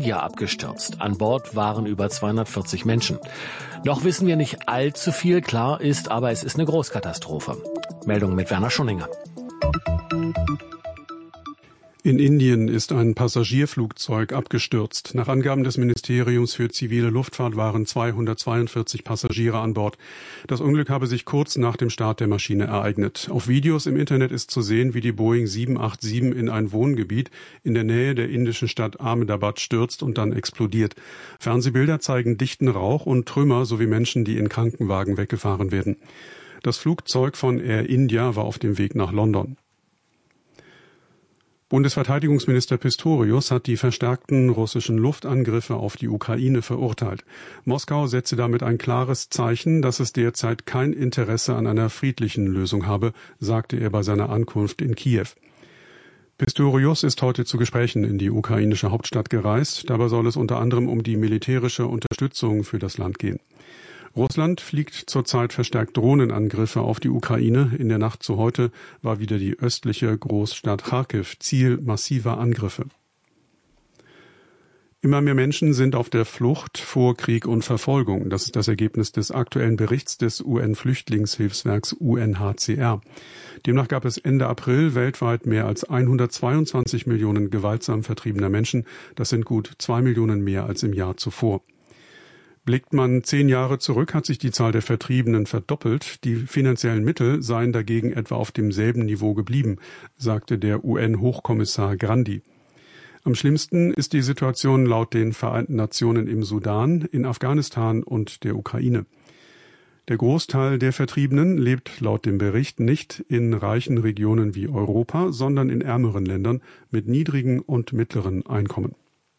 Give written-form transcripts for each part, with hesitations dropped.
India abgestürzt. An Bord waren über 240 Menschen. Noch wissen wir nicht allzu viel, klar ist, aber es ist eine Großkatastrophe. Meldung mit Werner Schunninger. In Indien ist ein Passagierflugzeug abgestürzt. Nach Angaben des Ministeriums für zivile Luftfahrt waren 242 Passagiere an Bord. Das Unglück habe sich kurz nach dem Start der Maschine ereignet. Auf Videos im Internet ist zu sehen, wie die Boeing 787 in ein Wohngebiet in der Nähe der indischen Stadt Ahmedabad stürzt und dann explodiert. Fernsehbilder zeigen dichten Rauch und Trümmer sowie Menschen, die in Krankenwagen weggefahren werden. Das Flugzeug von Air India war auf dem Weg nach London. Bundesverteidigungsminister Pistorius hat die verstärkten russischen Luftangriffe auf die Ukraine verurteilt. Moskau setze damit ein klares Zeichen, dass es derzeit kein Interesse an einer friedlichen Lösung habe, sagte er bei seiner Ankunft in Kiew. Pistorius ist heute zu Gesprächen in die ukrainische Hauptstadt gereist. Dabei soll es unter anderem um die militärische Unterstützung für das Land gehen. Russland fliegt zurzeit verstärkt Drohnenangriffe auf die Ukraine. In der Nacht zu heute war wieder die östliche Großstadt Charkiw Ziel massiver Angriffe. Immer mehr Menschen sind auf der Flucht vor Krieg und Verfolgung. Das ist das Ergebnis des aktuellen Berichts des UN-Flüchtlingshilfswerks UNHCR. Demnach gab es Ende April weltweit mehr als 122 Millionen gewaltsam vertriebener Menschen. Das sind gut 2 Millionen mehr als im Jahr zuvor. Blickt man 10 Jahre zurück, hat sich die Zahl der Vertriebenen verdoppelt. Die finanziellen Mittel seien dagegen etwa auf demselben Niveau geblieben, sagte der UN-Hochkommissar Grandi. Am schlimmsten ist die Situation laut den Vereinten Nationen im Sudan, in Afghanistan und der Ukraine. Der Großteil der Vertriebenen lebt laut dem Bericht nicht in reichen Regionen wie Europa, sondern in ärmeren Ländern mit niedrigen und mittleren Einkommen.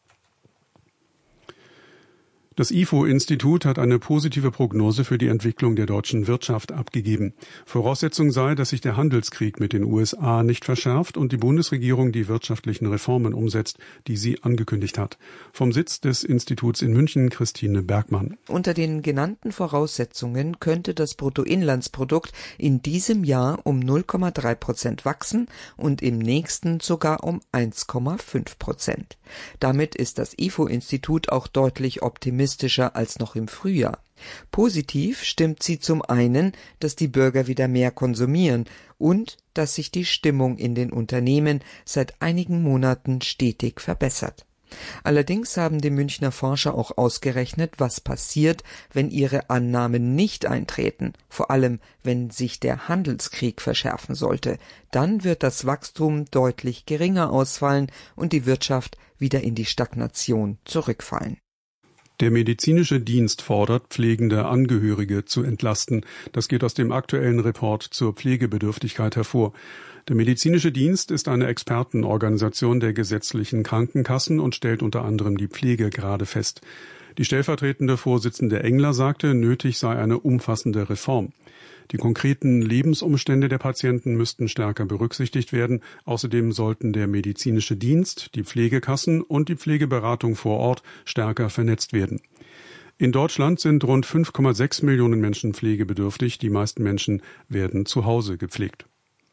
Das IFO-Institut hat eine positive Prognose für die Entwicklung der deutschen Wirtschaft abgegeben. Voraussetzung sei, dass sich der Handelskrieg mit den USA nicht verschärft und die Bundesregierung die wirtschaftlichen Reformen umsetzt, die sie angekündigt hat. Vom Sitz des Instituts in München Christine Bergmann. Unter den genannten Voraussetzungen könnte das Bruttoinlandsprodukt in diesem Jahr um 0,3% wachsen und im nächsten sogar um 1,5%. Damit ist das IFO-Institut auch deutlich optimistischer als noch im Frühjahr. Positiv stimmt sie zum einen, dass die Bürger wieder mehr konsumieren und dass sich die Stimmung in den Unternehmen seit einigen Monaten stetig verbessert. Allerdings haben die Münchner Forscher auch ausgerechnet, was passiert, wenn ihre Annahmen nicht eintreten, vor allem wenn sich der Handelskrieg verschärfen sollte. Dann wird das Wachstum deutlich geringer ausfallen und die Wirtschaft wieder in die Stagnation zurückfallen. Der medizinische Dienst fordert, pflegende Angehörige zu entlasten. Das geht aus dem aktuellen Report zur Pflegebedürftigkeit hervor. Der medizinische Dienst ist eine Expertenorganisation der gesetzlichen Krankenkassen und stellt unter anderem die Pflegegrade fest. Die stellvertretende Vorsitzende Engler sagte, nötig sei eine umfassende Reform. Die konkreten Lebensumstände der Patienten müssten stärker berücksichtigt werden. Außerdem sollten der medizinische Dienst, die Pflegekassen und die Pflegeberatung vor Ort stärker vernetzt werden. In Deutschland sind rund 5,6 Millionen Menschen pflegebedürftig. Die meisten Menschen werden zu Hause gepflegt.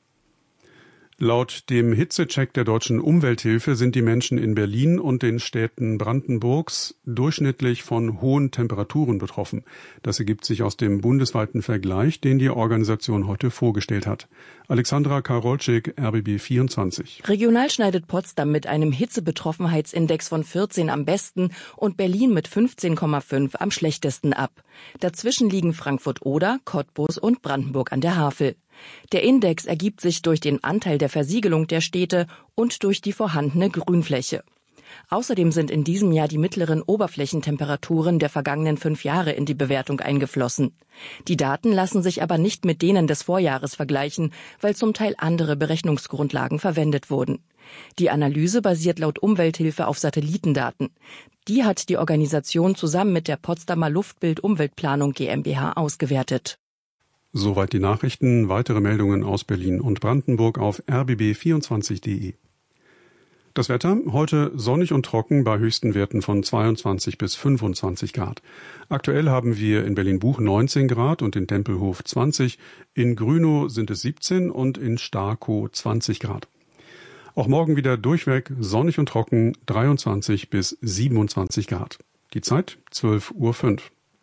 Laut dem Hitzecheck der Deutschen Umwelthilfe sind die Menschen in Berlin und den Städten Brandenburgs durchschnittlich von hohen Temperaturen betroffen. Das ergibt sich aus dem bundesweiten Vergleich, den die Organisation heute vorgestellt hat. Alexandra Karolczyk, RBB 24. Regional schneidet Potsdam mit einem Hitzebetroffenheitsindex von 14 am besten und Berlin mit 15,5 am schlechtesten ab. Dazwischen liegen Frankfurt-Oder, Cottbus und Brandenburg an der Havel. Der Index ergibt sich durch den Anteil der Versiegelung der Städte und durch die vorhandene Grünfläche. Außerdem sind in diesem Jahr die mittleren Oberflächentemperaturen der vergangenen 5 Jahre in die Bewertung eingeflossen. Die Daten lassen sich aber nicht mit denen des Vorjahres vergleichen, weil zum Teil andere Berechnungsgrundlagen verwendet wurden. Die Analyse basiert laut Umwelthilfe auf Satellitendaten. Die hat die Organisation zusammen mit der Potsdamer Luftbild-Umweltplanung GmbH ausgewertet. Soweit die Nachrichten. Weitere Meldungen aus Berlin und Brandenburg auf rbb24.de. Das Wetter, heute sonnig und trocken bei höchsten Werten von 22 bis 25 Grad. Aktuell haben wir in Berlin-Buch 19 Grad und in Tempelhof 20, in Grünow sind es 17 und in Starkow 20 Grad. Auch morgen wieder durchweg sonnig und trocken, 23 bis 27 Grad. Die Zeit 12:05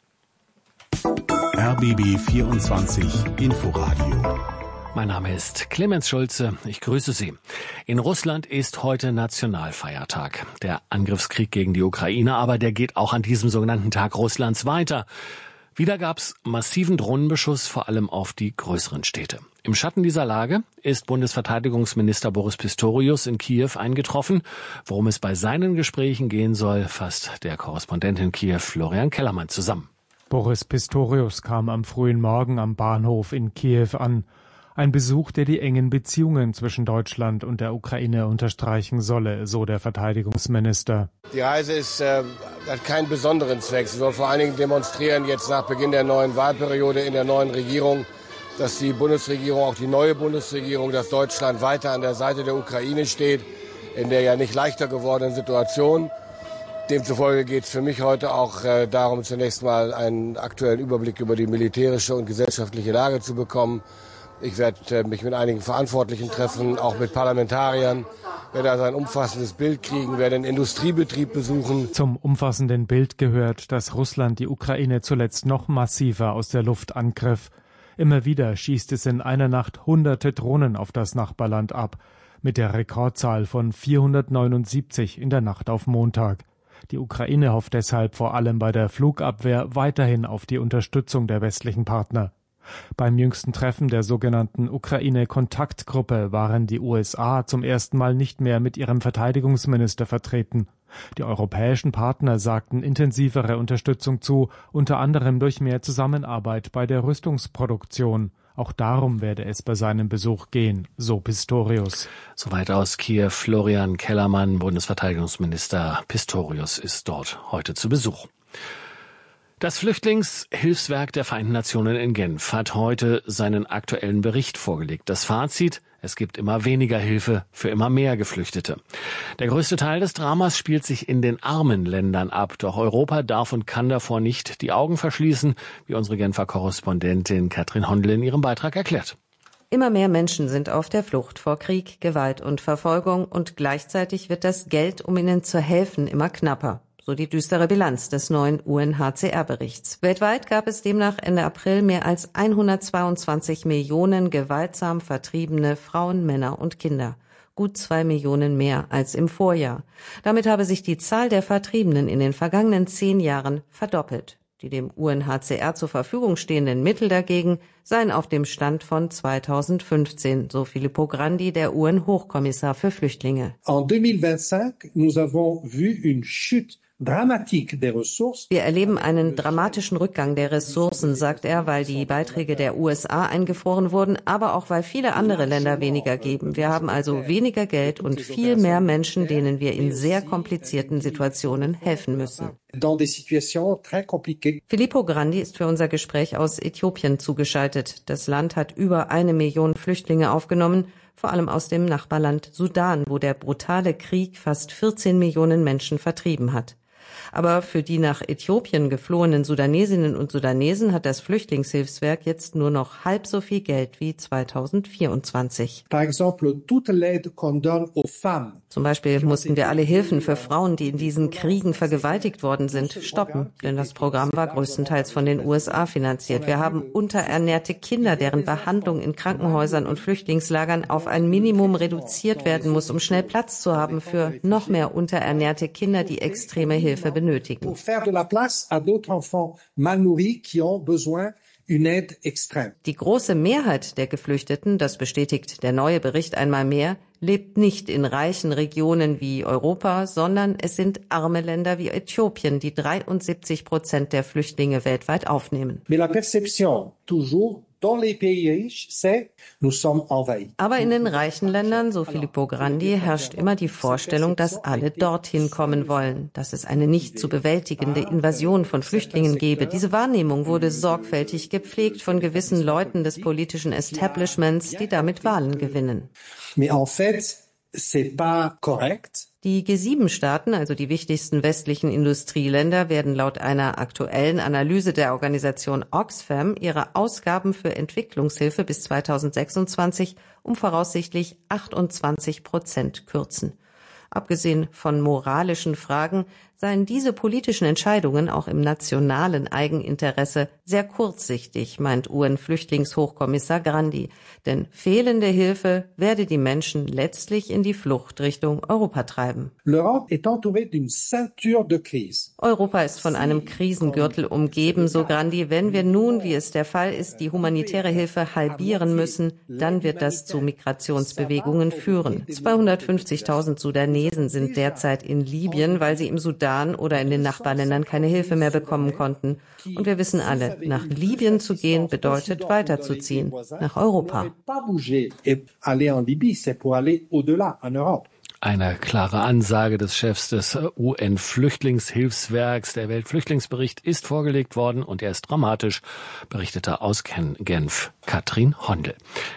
Uhr. RBB 24 Inforadio. Mein Name ist Clemens Schulze. Ich grüße Sie. In Russland ist heute Nationalfeiertag. Der Angriffskrieg gegen die Ukraine, aber der geht auch an diesem sogenannten Tag Russlands weiter. Wieder gab's massiven Drohnenbeschuss, vor allem auf die größeren Städte. Im Schatten dieser Lage ist Bundesverteidigungsminister Boris Pistorius in Kiew eingetroffen. Worum es bei seinen Gesprächen gehen soll, fasst der Korrespondent in Kiew Florian Kellermann zusammen. Boris Pistorius kam am frühen Morgen am Bahnhof in Kiew an. Ein Besuch, der die engen Beziehungen zwischen Deutschland und der Ukraine unterstreichen solle, so der Verteidigungsminister. Die Reise hat keinen besonderen Zweck. Sie soll vor allen Dingen demonstrieren, jetzt nach Beginn der neuen Wahlperiode in der neuen Regierung, dass die Bundesregierung, auch die neue Bundesregierung, dass Deutschland weiter an der Seite der Ukraine steht, in der ja nicht leichter gewordenen Situation. Demzufolge geht es für mich heute auch darum, zunächst mal einen aktuellen Überblick über die militärische und gesellschaftliche Lage zu bekommen. Ich werde mich mit einigen Verantwortlichen treffen, auch mit Parlamentariern, werde also ein umfassendes Bild kriegen, werde einen Industriebetrieb besuchen. Zum umfassenden Bild gehört, dass Russland die Ukraine zuletzt noch massiver aus der Luft angriff. Immer wieder schießt es in einer Nacht hunderte Drohnen auf das Nachbarland ab, mit der Rekordzahl von 479 in der Nacht auf Montag. Die Ukraine hofft deshalb vor allem bei der Flugabwehr weiterhin auf die Unterstützung der westlichen Partner. Beim jüngsten Treffen der sogenannten Ukraine-Kontaktgruppe waren die USA zum ersten Mal nicht mehr mit ihrem Verteidigungsminister vertreten. Die europäischen Partner sagten intensivere Unterstützung zu, unter anderem durch mehr Zusammenarbeit bei der Rüstungsproduktion. Auch darum werde es bei seinem Besuch gehen, so Pistorius. Soweit aus Kiew Florian Kellermann. Bundesverteidigungsminister Pistorius ist dort heute zu Besuch. Das Flüchtlingshilfswerk der Vereinten Nationen in Genf hat heute seinen aktuellen Bericht vorgelegt. Das Fazit: Es gibt immer weniger Hilfe für immer mehr Geflüchtete. Der größte Teil des Dramas spielt sich in den armen Ländern ab. Doch Europa darf und kann davor nicht die Augen verschließen, wie unsere Genfer Korrespondentin Katrin Hondel in ihrem Beitrag erklärt. Immer mehr Menschen sind auf der Flucht vor Krieg, Gewalt und Verfolgung und gleichzeitig wird das Geld, um ihnen zu helfen, immer knapper. So die düstere Bilanz des neuen UNHCR-Berichts. Weltweit gab es demnach Ende April mehr als 122 Millionen gewaltsam vertriebene Frauen, Männer und Kinder. Gut 2 Millionen mehr als im Vorjahr. Damit habe sich die Zahl der Vertriebenen in den vergangenen 10 Jahren verdoppelt. Die dem UNHCR zur Verfügung stehenden Mittel dagegen seien auf dem Stand von 2015, so Filippo Grandi, der UN-Hochkommissar für Flüchtlinge. En 2025, nous avons vu une chute dramatique des ressources. Wir erleben einen dramatischen Rückgang der Ressourcen, sagt er, weil die Beiträge der USA eingefroren wurden, aber auch weil viele andere Länder weniger geben. Wir haben also weniger Geld und viel mehr Menschen, denen wir in sehr komplizierten Situationen helfen müssen. Filippo Grandi ist für unser Gespräch aus Äthiopien zugeschaltet. Das Land hat über 1 Million Flüchtlinge aufgenommen, vor allem aus dem Nachbarland Sudan, wo der brutale Krieg fast 14 Millionen Menschen vertrieben hat. Aber für die nach Äthiopien geflohenen Sudanesinnen und Sudanesen hat das Flüchtlingshilfswerk jetzt nur noch halb so viel Geld wie 2024. Zum Beispiel mussten wir alle Hilfen für Frauen, die in diesen Kriegen vergewaltigt worden sind, stoppen, denn das Programm war größtenteils von den USA finanziert. Wir haben unterernährte Kinder, deren Behandlung in Krankenhäusern und Flüchtlingslagern auf ein Minimum reduziert werden muss, um schnell Platz zu haben für noch mehr unterernährte Kinder, die extreme Hilfe benötigen. Die große Mehrheit der Geflüchteten, das bestätigt der neue Bericht einmal mehr, lebt nicht in reichen Regionen wie Europa, sondern es sind arme Länder wie Äthiopien, die 73% der Flüchtlinge weltweit aufnehmen. Aber in den reichen Ländern, so Filippo Grandi, herrscht immer die Vorstellung, dass alle dorthin kommen wollen, dass es eine nicht zu bewältigende Invasion von Flüchtlingen gebe. Diese Wahrnehmung wurde sorgfältig gepflegt von gewissen Leuten des politischen Establishments, die damit Wahlen gewinnen. C'est pas correct. Die G7-Staaten, also die wichtigsten westlichen Industrieländer, werden laut einer aktuellen Analyse der Organisation Oxfam ihre Ausgaben für Entwicklungshilfe bis 2026 um voraussichtlich 28% kürzen. Abgesehen von moralischen Fragen seien diese politischen Entscheidungen auch im nationalen Eigeninteresse sehr kurzsichtig, meint UN-Flüchtlingshochkommissar Grandi. Denn fehlende Hilfe werde die Menschen letztlich in die Flucht Richtung Europa treiben. Europa ist von einem Krisengürtel umgeben, so Grandi. Wenn wir nun, wie es der Fall ist, die humanitäre Hilfe halbieren müssen, dann wird das zu Migrationsbewegungen führen. 250.000 Sudanesen sind derzeit in Libyen, weil sie im Sudan oder in den Nachbarländern keine Hilfe mehr bekommen konnten. Und wir wissen alle, nach Libyen zu gehen bedeutet weiterzuziehen, nach Europa. Eine klare Ansage des Chefs des UN-Flüchtlingshilfswerks. Der Weltflüchtlingsbericht ist vorgelegt worden und er ist dramatisch, berichtete aus Genf Katrin Hondel.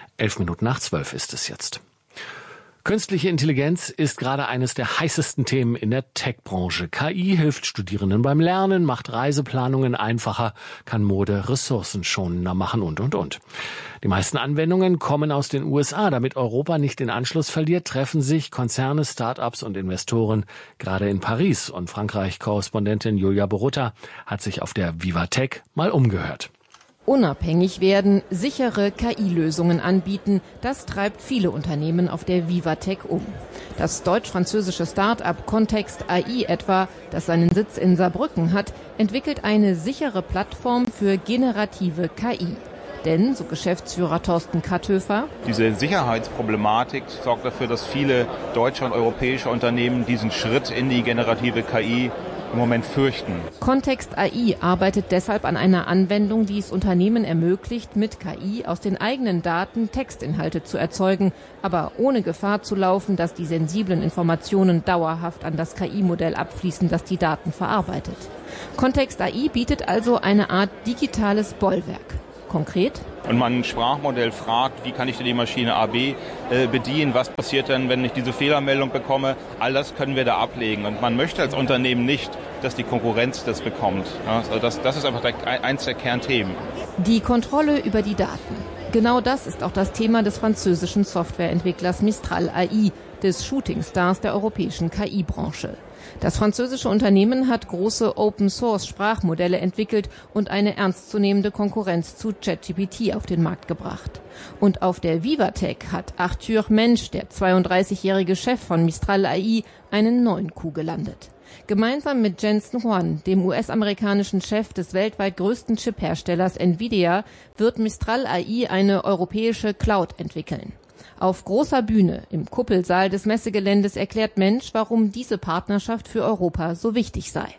11:11 ist es jetzt. Künstliche Intelligenz ist gerade eines der heißesten Themen in der Tech-Branche. KI hilft Studierenden beim Lernen, macht Reiseplanungen einfacher, kann Mode ressourcenschonender machen und. Die meisten Anwendungen kommen aus den USA. Damit Europa nicht den Anschluss verliert, treffen sich Konzerne, Start-ups und Investoren gerade in Paris. Und Frankreich-Korrespondentin Julia Borutta hat sich auf der Vivatech mal umgehört. Unabhängig werden, sichere KI-Lösungen anbieten, das treibt viele Unternehmen auf der Vivatech um. Das deutsch-französische Start-up Context AI etwa, das seinen Sitz in Saarbrücken hat, entwickelt eine sichere Plattform für generative KI. Denn, so Geschäftsführer Thorsten Katthöfer, diese Sicherheitsproblematik sorgt dafür, dass viele deutsche und europäische Unternehmen diesen Schritt in die generative KI im Moment fürchten. Context AI arbeitet deshalb an einer Anwendung, die es Unternehmen ermöglicht, mit KI aus den eigenen Daten Textinhalte zu erzeugen, aber ohne Gefahr zu laufen, dass die sensiblen Informationen dauerhaft an das KI-Modell abfließen, das die Daten verarbeitet. Context AI bietet also eine Art digitales Bollwerk. Konkret? Und man ein Sprachmodell fragt, wie kann ich denn die Maschine AB bedienen, was passiert denn, wenn ich diese Fehlermeldung bekomme, all das können wir da ablegen. Und man möchte als Unternehmen nicht, dass die Konkurrenz das bekommt. Also das ist einfach eins der Kernthemen. Die Kontrolle über die Daten. Genau das ist auch das Thema des französischen Softwareentwicklers Mistral AI, des Shooting-Stars der europäischen KI-Branche. Das französische Unternehmen hat große Open-Source-Sprachmodelle entwickelt und eine ernstzunehmende Konkurrenz zu ChatGPT auf den Markt gebracht. Und auf der Vivatech hat Arthur Mensch, der 32-jährige Chef von Mistral AI, einen neuen Coup gelandet. Gemeinsam mit Jensen Huang, dem US-amerikanischen Chef des weltweit größten Chip-Herstellers Nvidia, wird Mistral AI eine europäische Cloud entwickeln. Auf großer Bühne im Kuppelsaal des Messegeländes erklärt Mensch, warum diese Partnerschaft für Europa so wichtig sei.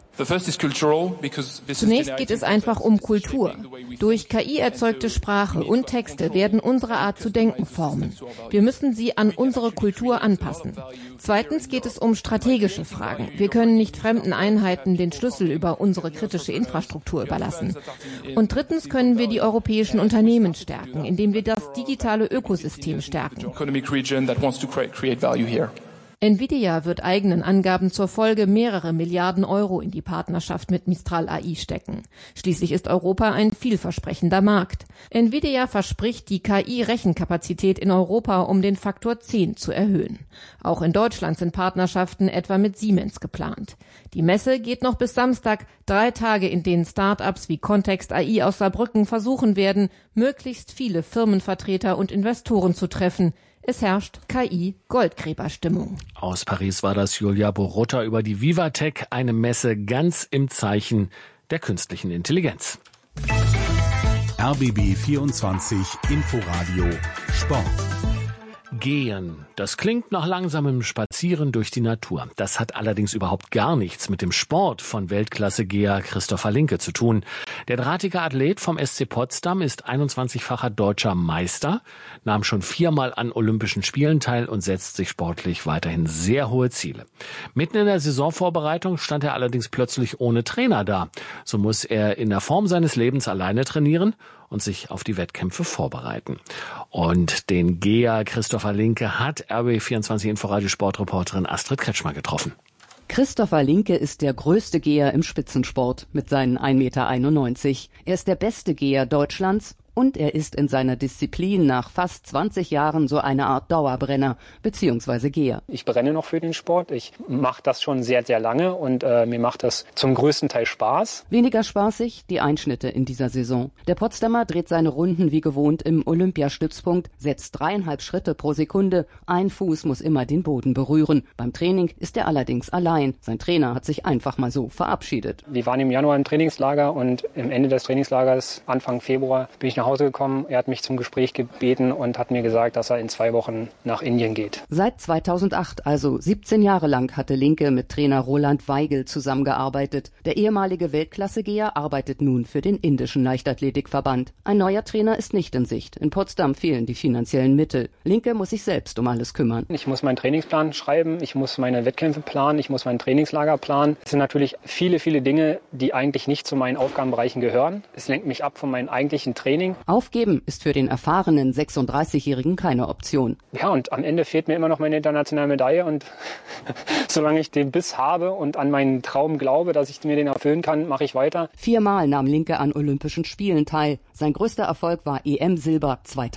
Zunächst geht es einfach um Kultur. Durch KI erzeugte Sprache und Texte werden unsere Art zu denken formen. Wir müssen sie an unsere Kultur anpassen. Zweitens geht es um strategische Fragen. Wir können nicht fremden Einheiten den Schlüssel über unsere kritische Infrastruktur überlassen. Und drittens können wir die europäischen Unternehmen stärken, indem wir das digitale Ökosystem stärken. Nvidia wird eigenen Angaben zur Folge mehrere Milliarden Euro in die Partnerschaft mit Mistral AI stecken. Schließlich ist Europa ein vielversprechender Markt. Nvidia verspricht, die KI-Rechenkapazität in Europa um den Faktor 10 zu erhöhen. Auch in Deutschland sind Partnerschaften etwa mit Siemens geplant. Die Messe geht noch bis Samstag, 3 Tage, in denen Start-ups wie Context AI aus Saarbrücken versuchen werden, möglichst viele Firmenvertreter und Investoren zu treffen. Es herrscht KI-Goldgräberstimmung. Aus Paris war das Julia Borutta über die Vivatech, eine Messe ganz im Zeichen der künstlichen Intelligenz. RBB 24 Inforadio Sport. Gehen. Das klingt nach langsamem Spazieren durch die Natur. Das hat allerdings überhaupt gar nichts mit dem Sport von Weltklasse-Geher Christopher Linke zu tun. Der drahtige Athlet vom SC Potsdam ist 21-facher deutscher Meister, nahm schon 4-mal an Olympischen Spielen teil und setzt sich sportlich weiterhin sehr hohe Ziele. Mitten in der Saisonvorbereitung stand er allerdings plötzlich ohne Trainer da. So muss er in der Form seines Lebens alleine trainieren und sich auf die Wettkämpfe vorbereiten. Und den Geher Christopher Linke hat RBB24 Inforadio Sportreporterin Astrid Kretschmer getroffen. Christopher Linke ist der größte Geher im Spitzensport mit seinen 1,91 Meter. Er ist der beste Geher Deutschlands. Und er ist in seiner Disziplin nach fast 20 Jahren so eine Art Dauerbrenner bzw. Geher. Ich brenne noch für den Sport. Ich mache das schon sehr, sehr lange und mir macht das zum größten Teil Spaß. Weniger spaßig die Einschnitte in dieser Saison. Der Potsdamer dreht seine Runden wie gewohnt im Olympiastützpunkt, setzt 3,5 Schritte pro Sekunde. Ein Fuß muss immer den Boden berühren. Beim Training ist er allerdings allein. Sein Trainer hat sich einfach mal so verabschiedet. Wir waren im Januar im Trainingslager und am Ende des Trainingslagers, Anfang Februar, bin ich nach Hause gekommen. Er hat mich zum Gespräch gebeten und hat mir gesagt, dass er in 2 Wochen nach Indien geht. Seit 2008, also 17 Jahre lang, hatte Linke mit Trainer Roland Weigel zusammengearbeitet. Der ehemalige Weltklasse-Geher arbeitet nun für den indischen Leichtathletikverband. Ein neuer Trainer ist nicht in Sicht. In Potsdam fehlen die finanziellen Mittel. Linke muss sich selbst um alles kümmern. Ich muss meinen Trainingsplan schreiben, ich muss meine Wettkämpfe planen, ich muss mein Trainingslager planen. Es sind natürlich viele, viele Dinge, die eigentlich nicht zu meinen Aufgabenbereichen gehören. Es lenkt mich ab von meinem eigentlichen Training. Aufgeben ist für den erfahrenen 36-Jährigen keine Option. Ja, und am Ende fehlt mir immer noch meine internationale Medaille und solange ich den Biss habe und an meinen Traum glaube, dass ich mir den erfüllen kann, mache ich weiter. 4-mal nahm Linke an Olympischen Spielen teil. Sein größter Erfolg war EM-Silber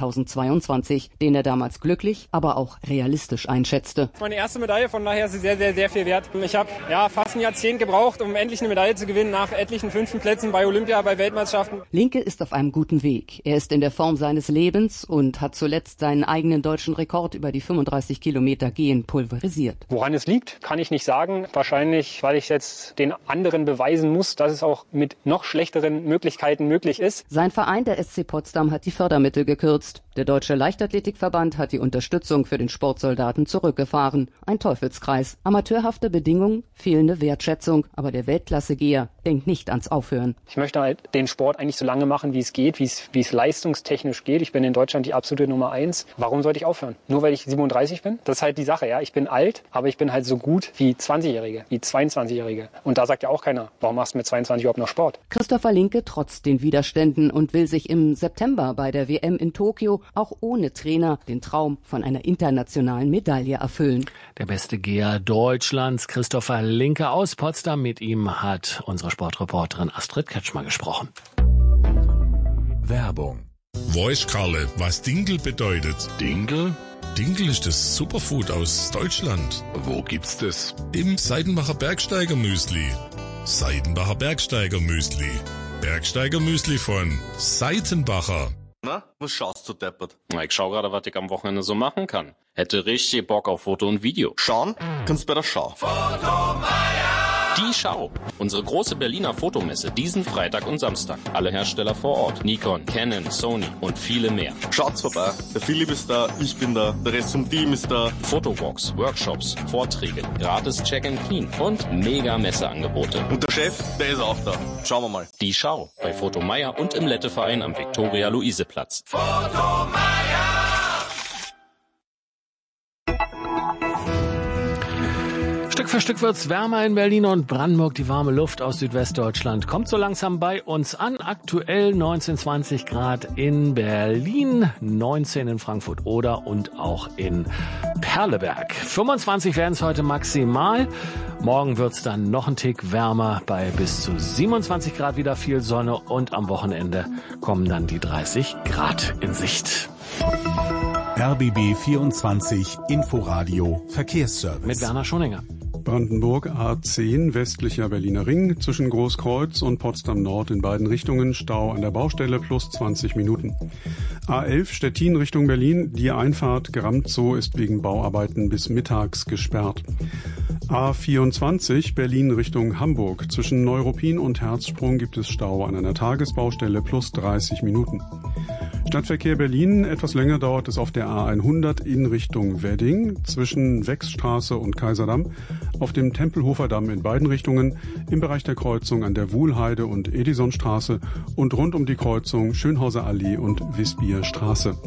2022, den er damals glücklich, aber auch realistisch einschätzte. Meine erste Medaille, von daher ist sie sehr, sehr, sehr viel wert. Ich habe fast ein Jahrzehnt gebraucht, um endlich eine Medaille zu gewinnen, nach etlichen 5. Plätzen bei Olympia, bei Weltmeisterschaften. Linke ist auf einem guten Weg. Er ist in der Form seines Lebens und hat zuletzt seinen eigenen deutschen Rekord über die 35 Kilometer Gehen pulverisiert. Woran es liegt, kann ich nicht sagen. Wahrscheinlich, weil ich jetzt den anderen beweisen muss, dass es auch mit noch schlechteren Möglichkeiten möglich ist. Sein Verein, der SC Potsdam, hat die Fördermittel gekürzt. Der Deutsche Leichtathletikverband hat die Unterstützung für den Sportsoldaten zurückgefahren. Ein Teufelskreis. Amateurhafte Bedingungen, fehlende Wertschätzung. Aber der Weltklasse-Geher denkt nicht ans Aufhören. Ich möchte halt den Sport eigentlich so lange machen, wie es geht, wie es leistungstechnisch geht. Ich bin in Deutschland die absolute Nummer 1. Warum sollte ich aufhören? Nur weil ich 37 bin? Das ist halt die Sache, ja. Ich bin alt, aber ich bin halt so gut wie 20-Jährige, wie 22-Jährige. Und da sagt ja auch keiner, warum machst du mit 22 überhaupt noch Sport? Christopher Linke trotzt den Widerständen und will sich im September bei der WM in Tokio auch ohne Trainer den Traum von einer internationalen Medaille erfüllen. Der beste Geher Deutschlands, Christopher Linke aus Potsdam. Mit ihm hat unsere Sportreporterin Astrid Kretschmer gesprochen. Werbung. Weiß Karle, was Dinkel bedeutet? Dinkel? Dinkel ist das Superfood aus Deutschland. Wo gibt's das? Im Seidenbacher Bergsteiger Müsli. Seidenbacher Bergsteiger Müsli. Bergsteiger Müsli von Seitenbacher. Na, was schaust du deppert? Na, ich schau gerade, was ich am Wochenende so machen kann. Hätte richtig Bock auf Foto und Video. Schauen? Kannst bei der Schau. Die Schau. Unsere große Berliner Fotomesse diesen Freitag und Samstag. Alle Hersteller vor Ort. Nikon, Canon, Sony und viele mehr. Schaut's vorbei. Der Philipp ist da, ich bin da, der Rest vom Team ist da. Fotowalks, Workshops, Vorträge, gratis Check and Clean und mega Messeangebote. Und der Chef, der ist auch da. Schauen wir mal. Die Schau. Bei Fotomeier und im Letteverein am Viktoria-Luise-Platz. Fotomeier! Stück für Stück wird's wärmer in Berlin und Brandenburg. Die warme Luft aus Südwestdeutschland kommt so langsam bei uns an. Aktuell 19, 20 Grad in Berlin, 19 in Frankfurt-Oder und auch in Perleberg. 25 werden es heute maximal. Morgen wird's dann noch ein Tick wärmer bei bis zu 27 Grad, wieder viel Sonne. Und am Wochenende kommen dann die 30 Grad in Sicht. RBB 24 Inforadio Verkehrsservice. Mit Werner Schoninger. Brandenburg A10 westlicher Berliner Ring zwischen Großkreuz und Potsdam Nord in beiden Richtungen Stau an der Baustelle plus 20 Minuten. A11 Stettin Richtung Berlin, die Einfahrt Geramtzow ist wegen Bauarbeiten bis mittags gesperrt. A24 Berlin Richtung Hamburg zwischen Neuruppin und Herzsprung gibt es Stau an einer Tagesbaustelle plus 30 Minuten. Stadtverkehr Berlin, etwas länger dauert es auf der A100 in Richtung Wedding zwischen Wechsstraße und Kaiserdamm, auf dem Tempelhofer Damm in beiden Richtungen, im Bereich der Kreuzung an der Wuhlheide und Edisonstraße und rund um die Kreuzung Schönhauser Allee und Wisbierstraße.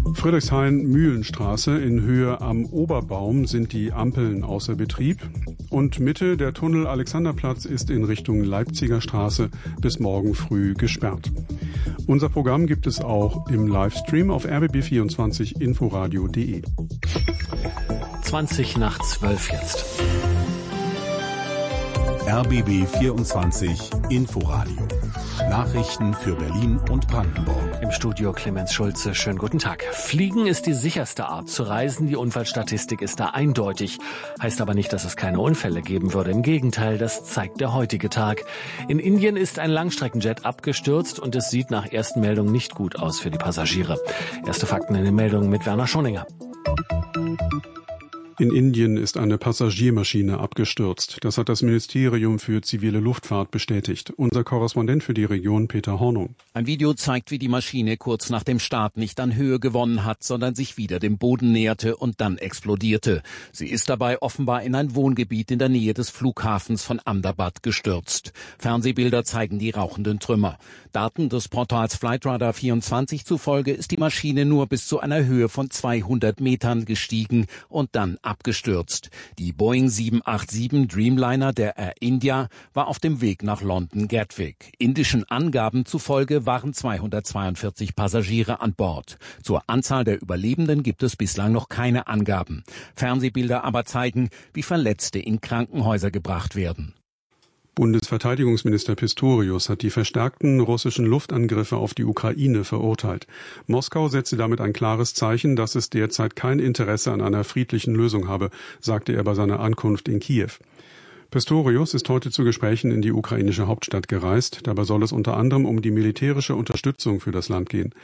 Friedrichshain-Mühlenstraße in Höhe am Oberbaum sind die Ampeln außer Betrieb. und Mitte. Der Tunnel Alexanderplatz ist in Richtung Leipziger Straße bis morgen früh gesperrt. Unser Programm gibt es auch im Livestream auf rbb24inforadio.de. 20 nach 12 jetzt. RBB 24 Inforadio. Nachrichten für Berlin und Brandenburg. Im Studio Clemens Schulze. Schönen guten Tag. Fliegen ist die sicherste Art zu reisen. Die Unfallstatistik ist da eindeutig. Heißt aber nicht, dass es keine Unfälle geben würde. Im Gegenteil, das zeigt der heutige Tag. In Indien ist ein Langstreckenjet abgestürzt und es sieht nach ersten Meldungen nicht gut aus für die Passagiere. Erste Fakten in den Meldungen mit Werner Schoninger. In Indien ist eine Passagiermaschine abgestürzt. Das hat das Ministerium für zivile Luftfahrt bestätigt. Unser Korrespondent für die Region, Peter Hornung. Ein Video zeigt, wie die Maschine kurz nach dem Start nicht an Höhe gewonnen hat, sondern sich wieder dem Boden näherte und dann explodierte. Sie ist dabei offenbar in ein Wohngebiet in der Nähe des Flughafens von Ahmedabad gestürzt. Fernsehbilder zeigen die rauchenden Trümmer. Daten des Portals Flightradar24 zufolge ist die Maschine nur bis zu einer Höhe von 200 Metern gestiegen und dann abgestürzt. Die Boeing 787 Dreamliner der Air India war auf dem Weg nach London Gatwick. Indischen Angaben zufolge waren 242 Passagiere an Bord. Zur Anzahl der Überlebenden gibt es bislang noch keine Angaben. Fernsehbilder aber zeigen, wie Verletzte in Krankenhäuser gebracht werden. Bundesverteidigungsminister Pistorius hat die verstärkten russischen Luftangriffe auf die Ukraine verurteilt. Moskau setze damit ein klares Zeichen, dass es derzeit kein Interesse an einer friedlichen Lösung habe, sagte er bei seiner Ankunft in Kiew. Pistorius ist heute zu Gesprächen in die ukrainische Hauptstadt gereist. Dabei soll es unter anderem um die militärische Unterstützung für das Land gehen.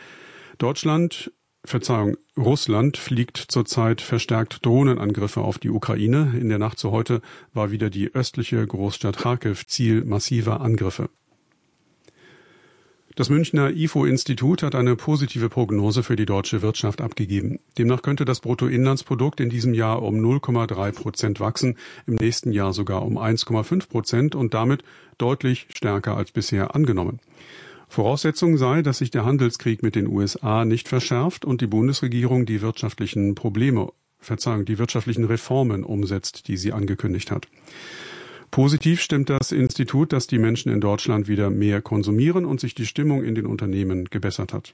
Russland fliegt zurzeit verstärkt Drohnenangriffe auf die Ukraine. In der Nacht zu heute war wieder die östliche Großstadt Charkiw Ziel massiver Angriffe. Das Münchner IFO-Institut hat eine positive Prognose für die deutsche Wirtschaft abgegeben. Demnach könnte das Bruttoinlandsprodukt in diesem Jahr um 0,3% wachsen, im nächsten Jahr sogar um 1,5% und damit deutlich stärker als bisher angenommen. Voraussetzung sei, dass sich der Handelskrieg mit den USA nicht verschärft und die Bundesregierung die wirtschaftlichen Reformen umsetzt, die sie angekündigt hat. Positiv stimmt das Institut, dass die Menschen in Deutschland wieder mehr konsumieren und sich die Stimmung in den Unternehmen gebessert hat.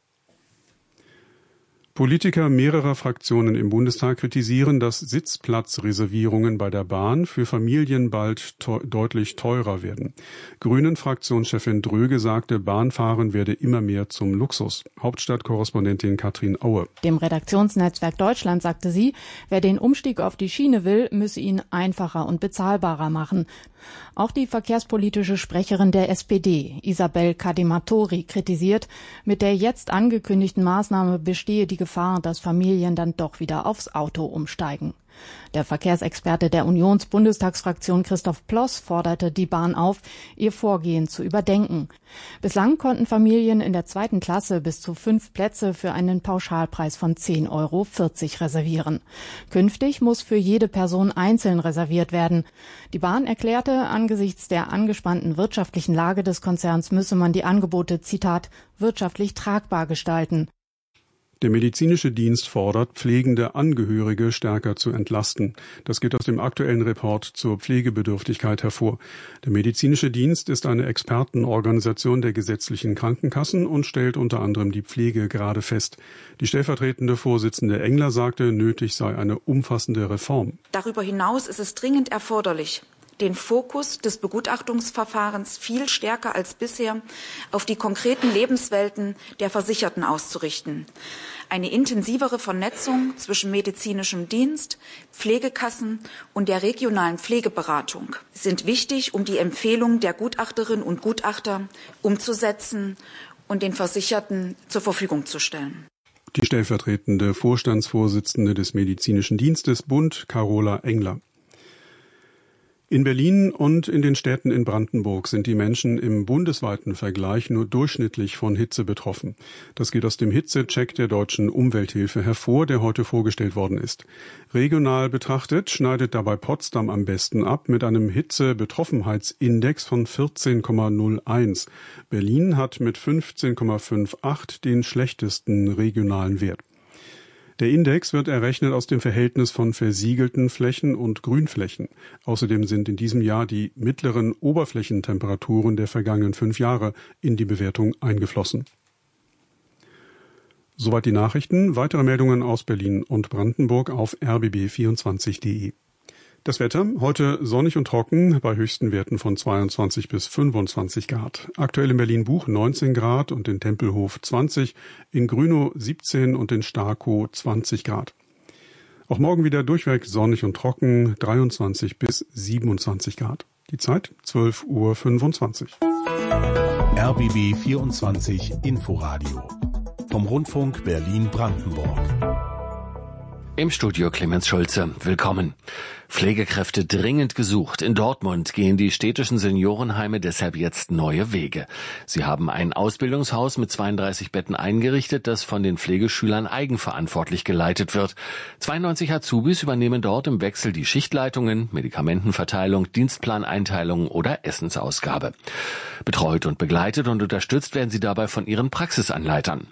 Politiker mehrerer Fraktionen im Bundestag kritisieren, dass Sitzplatzreservierungen bei der Bahn für Familien bald deutlich teurer werden. Grünen-Fraktionschefin Dröge sagte, Bahnfahren werde immer mehr zum Luxus. Hauptstadtkorrespondentin Katrin Aue. Dem Redaktionsnetzwerk Deutschland sagte sie, wer den Umstieg auf die Schiene will, müsse ihn einfacher und bezahlbarer machen. Auch die verkehrspolitische Sprecherin der SPD, Isabel Cadematori, kritisiert, mit der jetzt angekündigten Maßnahme bestehe die Gefahr, dass Familien dann doch wieder aufs Auto umsteigen. Der Verkehrsexperte der Unionsbundestagsfraktion Christoph Ploss forderte die Bahn auf, ihr Vorgehen zu überdenken. Bislang konnten Familien in der 2. Klasse bis zu 5 Plätze für einen Pauschalpreis von 10,40 € reservieren. Künftig muss für jede Person einzeln reserviert werden. Die Bahn erklärte, angesichts der angespannten wirtschaftlichen Lage des Konzerns müsse man die Angebote, Zitat, wirtschaftlich tragbar gestalten. Der medizinische Dienst fordert, pflegende Angehörige stärker zu entlasten. Das geht aus dem aktuellen Report zur Pflegebedürftigkeit hervor. Der medizinische Dienst ist eine Expertenorganisation der gesetzlichen Krankenkassen und stellt unter anderem die Pflege gerade fest. Die stellvertretende Vorsitzende Engler sagte, nötig sei eine umfassende Reform. Darüber hinaus ist es dringend erforderlich, den Fokus des Begutachtungsverfahrens viel stärker als bisher auf die konkreten Lebenswelten der Versicherten auszurichten. Eine intensivere Vernetzung zwischen medizinischem Dienst, Pflegekassen und der regionalen Pflegeberatung sind wichtig, um die Empfehlungen der Gutachterinnen und Gutachter umzusetzen und den Versicherten zur Verfügung zu stellen. Die stellvertretende Vorstandsvorsitzende des Medizinischen Dienstes Bund, Carola Engler. In Berlin und in den Städten in Brandenburg sind die Menschen im bundesweiten Vergleich nur durchschnittlich von Hitze betroffen. Das geht aus dem Hitzecheck der Deutschen Umwelthilfe hervor, der heute vorgestellt worden ist. Regional betrachtet schneidet dabei Potsdam am besten ab mit einem Hitzebetroffenheitsindex von 14,01. Berlin hat mit 15,58 den schlechtesten regionalen Wert. Der Index wird errechnet aus dem Verhältnis von versiegelten Flächen und Grünflächen. Außerdem sind in diesem Jahr die mittleren Oberflächentemperaturen der vergangenen 5 Jahre in die Bewertung eingeflossen. Soweit die Nachrichten. Weitere Meldungen aus Berlin und Brandenburg auf rbb24.de. Das Wetter, heute sonnig und trocken, bei höchsten Werten von 22 bis 25 Grad. Aktuell in Berlin-Buch 19 Grad und in Tempelhof 20, in Grünow 17 und in Starkow 20 Grad. Auch morgen wieder durchweg sonnig und trocken, 23 bis 27 Grad. Die Zeit 12:25 Uhr. RBB 24 Inforadio vom Rundfunk Berlin-Brandenburg. Im Studio Clemens Schulze. Willkommen. Pflegekräfte dringend gesucht. In Dortmund gehen die städtischen Seniorenheime deshalb jetzt neue Wege. Sie haben ein Ausbildungshaus mit 32 Betten eingerichtet, das von den Pflegeschülern eigenverantwortlich geleitet wird. 92 Azubis übernehmen dort im Wechsel die Schichtleitungen, Medikamentenverteilung, Dienstplaneinteilung oder Essensausgabe. Betreut und begleitet und unterstützt werden sie dabei von ihren Praxisanleitern.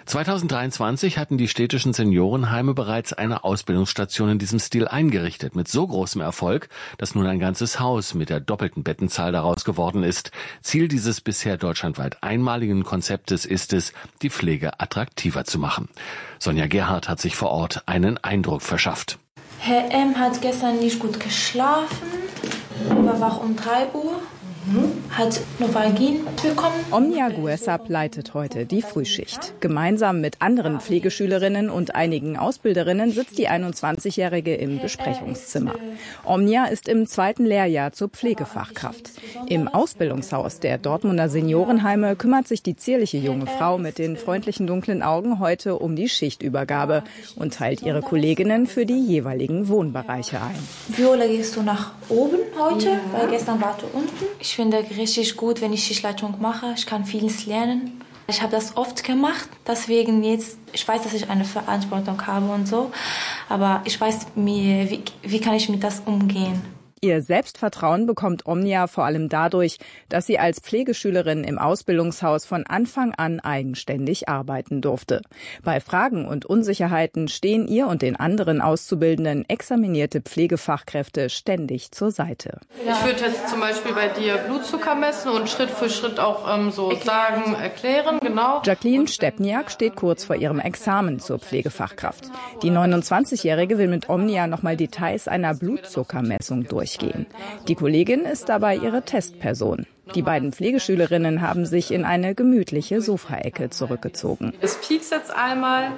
2023 hatten die städtischen Seniorenheime bereits eine Ausbildungsstation in diesem Stil eingerichtet, mit so großem Erfolg, dass nun ein ganzes Haus mit der doppelten Bettenzahl daraus geworden ist. Ziel dieses bisher deutschlandweit einmaligen Konzeptes ist es, die Pflege attraktiver zu machen. Sonja Gerhardt hat sich vor Ort einen Eindruck verschafft. Herr M. hat gestern nicht gut geschlafen, war wach um 3 Uhr. Hat Novalgin bekommen. Omnia Guesab leitet heute die Frühschicht. Gemeinsam mit anderen Pflegeschülerinnen und einigen Ausbilderinnen sitzt die 21-Jährige im Besprechungszimmer. Omnia ist im 2. Lehrjahr zur Pflegefachkraft. Im Ausbildungshaus der Dortmunder Seniorenheime kümmert sich die zierliche junge Frau mit den freundlichen dunklen Augen heute um die Schichtübergabe und teilt ihre Kolleginnen für die jeweiligen Wohnbereiche ein. Viola, gehst du nach oben heute? Weil gestern warst du unten. Ich finde richtig gut, wenn ich Schichtleitung mache. Ich kann vieles lernen. Ich habe das oft gemacht, deswegen jetzt, ich weiß, dass ich eine Verantwortung habe und so, aber ich weiß, wie kann ich mit das umgehen. Ihr Selbstvertrauen bekommt Omnia vor allem dadurch, dass sie als Pflegeschülerin im Ausbildungshaus von Anfang an eigenständig arbeiten durfte. Bei Fragen und Unsicherheiten stehen ihr und den anderen Auszubildenden examinierte Pflegefachkräfte ständig zur Seite. Ich würde jetzt zum Beispiel bei dir Blutzucker messen und Schritt für Schritt auch erklären, genau. Jacqueline Stepniak steht kurz vor ihrem Examen zur Pflegefachkraft. Die 29-Jährige will mit Omnia nochmal Details einer Blutzuckermessung durchgehen. Die Kollegin ist dabei ihre Testperson. Die beiden Pflegeschülerinnen haben sich in eine gemütliche Sofaecke zurückgezogen. Es piekst jetzt einmal.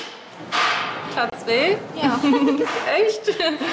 Tat's weh? Ja. Echt?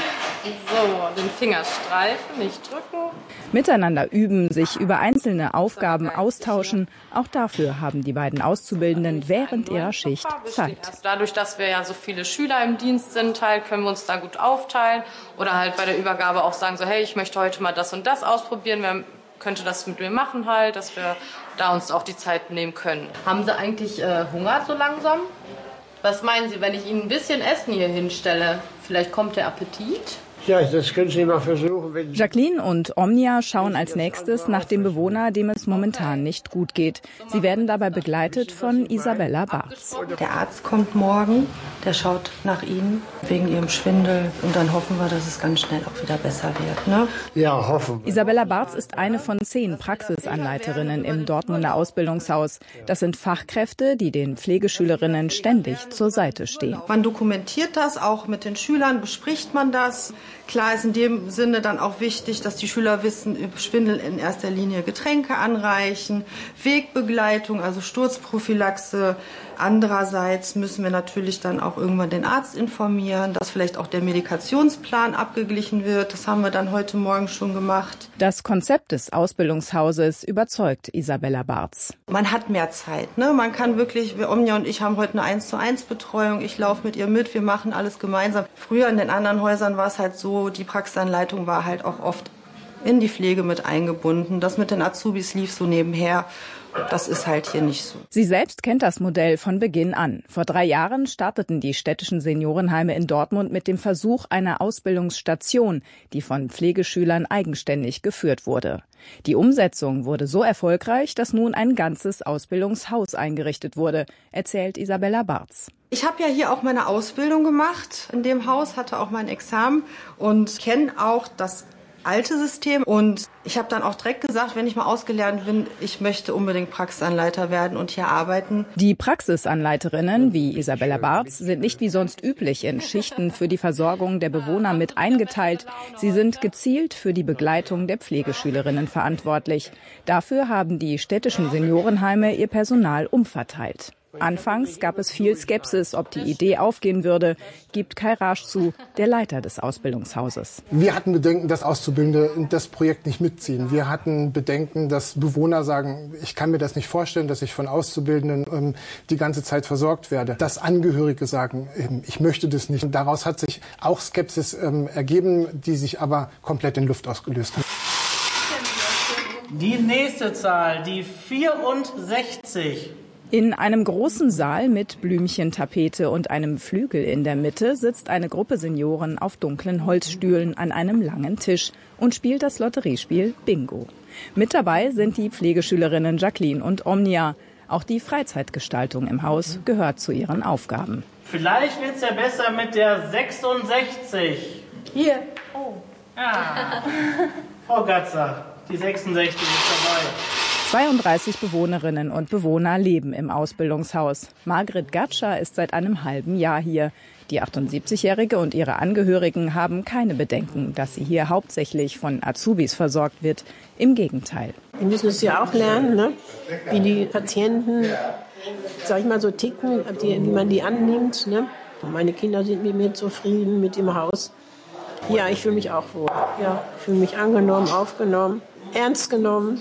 So, den Finger streifen, nicht drücken. Miteinander üben, sich über einzelne Aufgaben austauschen. Auch dafür haben die beiden Auszubildenden während ihrer Schicht Zeit. Dadurch, dass wir ja so viele Schüler im Dienst sind, können wir uns da gut aufteilen. Oder halt bei der Übergabe auch sagen, so hey, ich möchte heute mal das und das ausprobieren. Wer könnte das mit mir machen halt, dass wir da uns auch die Zeit nehmen können. Haben Sie eigentlich Hunger so langsam? Was meinen Sie, wenn ich Ihnen ein bisschen Essen hier hinstelle? Vielleicht kommt der Appetit? Ja, das können Sie mal versuchen. Jacqueline und Omnia schauen als nächstes nach dem Bewohner, dem es momentan nicht gut geht. Sie werden dabei begleitet von Isabella Barz. Der Arzt kommt morgen, der schaut nach Ihnen wegen Ihrem Schwindel und dann hoffen wir, dass es ganz schnell auch wieder besser wird. Ne? Ja, hoffen wir. Isabella Barz ist eine von 10 Praxisanleiterinnen im Dortmunder Ausbildungshaus. Das sind Fachkräfte, die den Pflegeschülerinnen ständig zur Seite stehen. Man dokumentiert das, auch mit den Schülern bespricht man das. Klar ist in dem Sinne dann auch wichtig, dass die Schüler wissen, im Schwindel in erster Linie Getränke anreichen, Wegbegleitung, also Sturzprophylaxe. Andererseits müssen wir natürlich dann auch irgendwann den Arzt informieren, dass vielleicht auch der Medikationsplan abgeglichen wird. Das haben wir dann heute Morgen schon gemacht. Das Konzept des Ausbildungshauses überzeugt Isabella Barz. Man hat mehr Zeit, ne? Man kann wirklich, Omnia und ich haben heute eine 1:1 Betreuung. Ich laufe mit ihr mit, wir machen alles gemeinsam. Früher in den anderen Häusern war es halt so, die Praxisanleitung war halt auch oft in die Pflege mit eingebunden. Das mit den Azubis lief so nebenher. Das ist halt hier nicht so. Sie selbst kennt das Modell von Beginn an. Vor 3 Jahren starteten die städtischen Seniorenheime in Dortmund mit dem Versuch einer Ausbildungsstation, die von Pflegeschülern eigenständig geführt wurde. Die Umsetzung wurde so erfolgreich, dass nun ein ganzes Ausbildungshaus eingerichtet wurde, erzählt Isabella Barz. Ich habe ja hier auch meine Ausbildung gemacht in dem Haus, hatte auch mein Examen und kenne auch das alte System. Und ich habe dann auch direkt gesagt, wenn ich mal ausgelernt bin, ich möchte unbedingt Praxisanleiter werden und hier arbeiten. Die Praxisanleiterinnen, wie Isabella Barz, sind nicht wie sonst üblich in Schichten für die Versorgung der Bewohner mit eingeteilt. Sie sind gezielt für die Begleitung der Pflegeschülerinnen verantwortlich. Dafür haben die städtischen Seniorenheime ihr Personal umverteilt. Anfangs gab es viel Skepsis, ob die Idee aufgehen würde, gibt Kai Rasch zu, der Leiter des Ausbildungshauses. Wir hatten Bedenken, dass Auszubildende das Projekt nicht mitziehen. Wir hatten Bedenken, dass Bewohner sagen, ich kann mir das nicht vorstellen, dass ich von Auszubildenden die ganze Zeit versorgt werde. Dass Angehörige sagen, ich möchte das nicht. Und daraus hat sich auch Skepsis ergeben, die sich aber komplett in Luft ausgelöst hat. Die nächste Zahl, die 64. In einem großen Saal mit Blümchentapete und einem Flügel in der Mitte sitzt eine Gruppe Senioren auf dunklen Holzstühlen an einem langen Tisch und spielt das Lotteriespiel Bingo. Mit dabei sind die Pflegeschülerinnen Jacqueline und Omnia. Auch die Freizeitgestaltung im Haus gehört zu ihren Aufgaben. Vielleicht wird's ja besser mit der 66. Hier. Oh. Ja. Frau Gatzer, die 66 ist dabei. 32 Bewohnerinnen und Bewohner leben im Ausbildungshaus. Margret Gatscher ist seit einem halben Jahr hier. Die 78-Jährige und ihre Angehörigen haben keine Bedenken, dass sie hier hauptsächlich von Azubis versorgt wird. Im Gegenteil. Wir müssen es ja auch lernen, ne? Wie die Patienten, sag ich mal, so ticken, wie man die annimmt. Ne? Meine Kinder sind mit mir zufrieden, mit dem Haus. Ja, ich fühle mich auch wohl. Ja, ich fühle mich angenommen, aufgenommen, ernst genommen.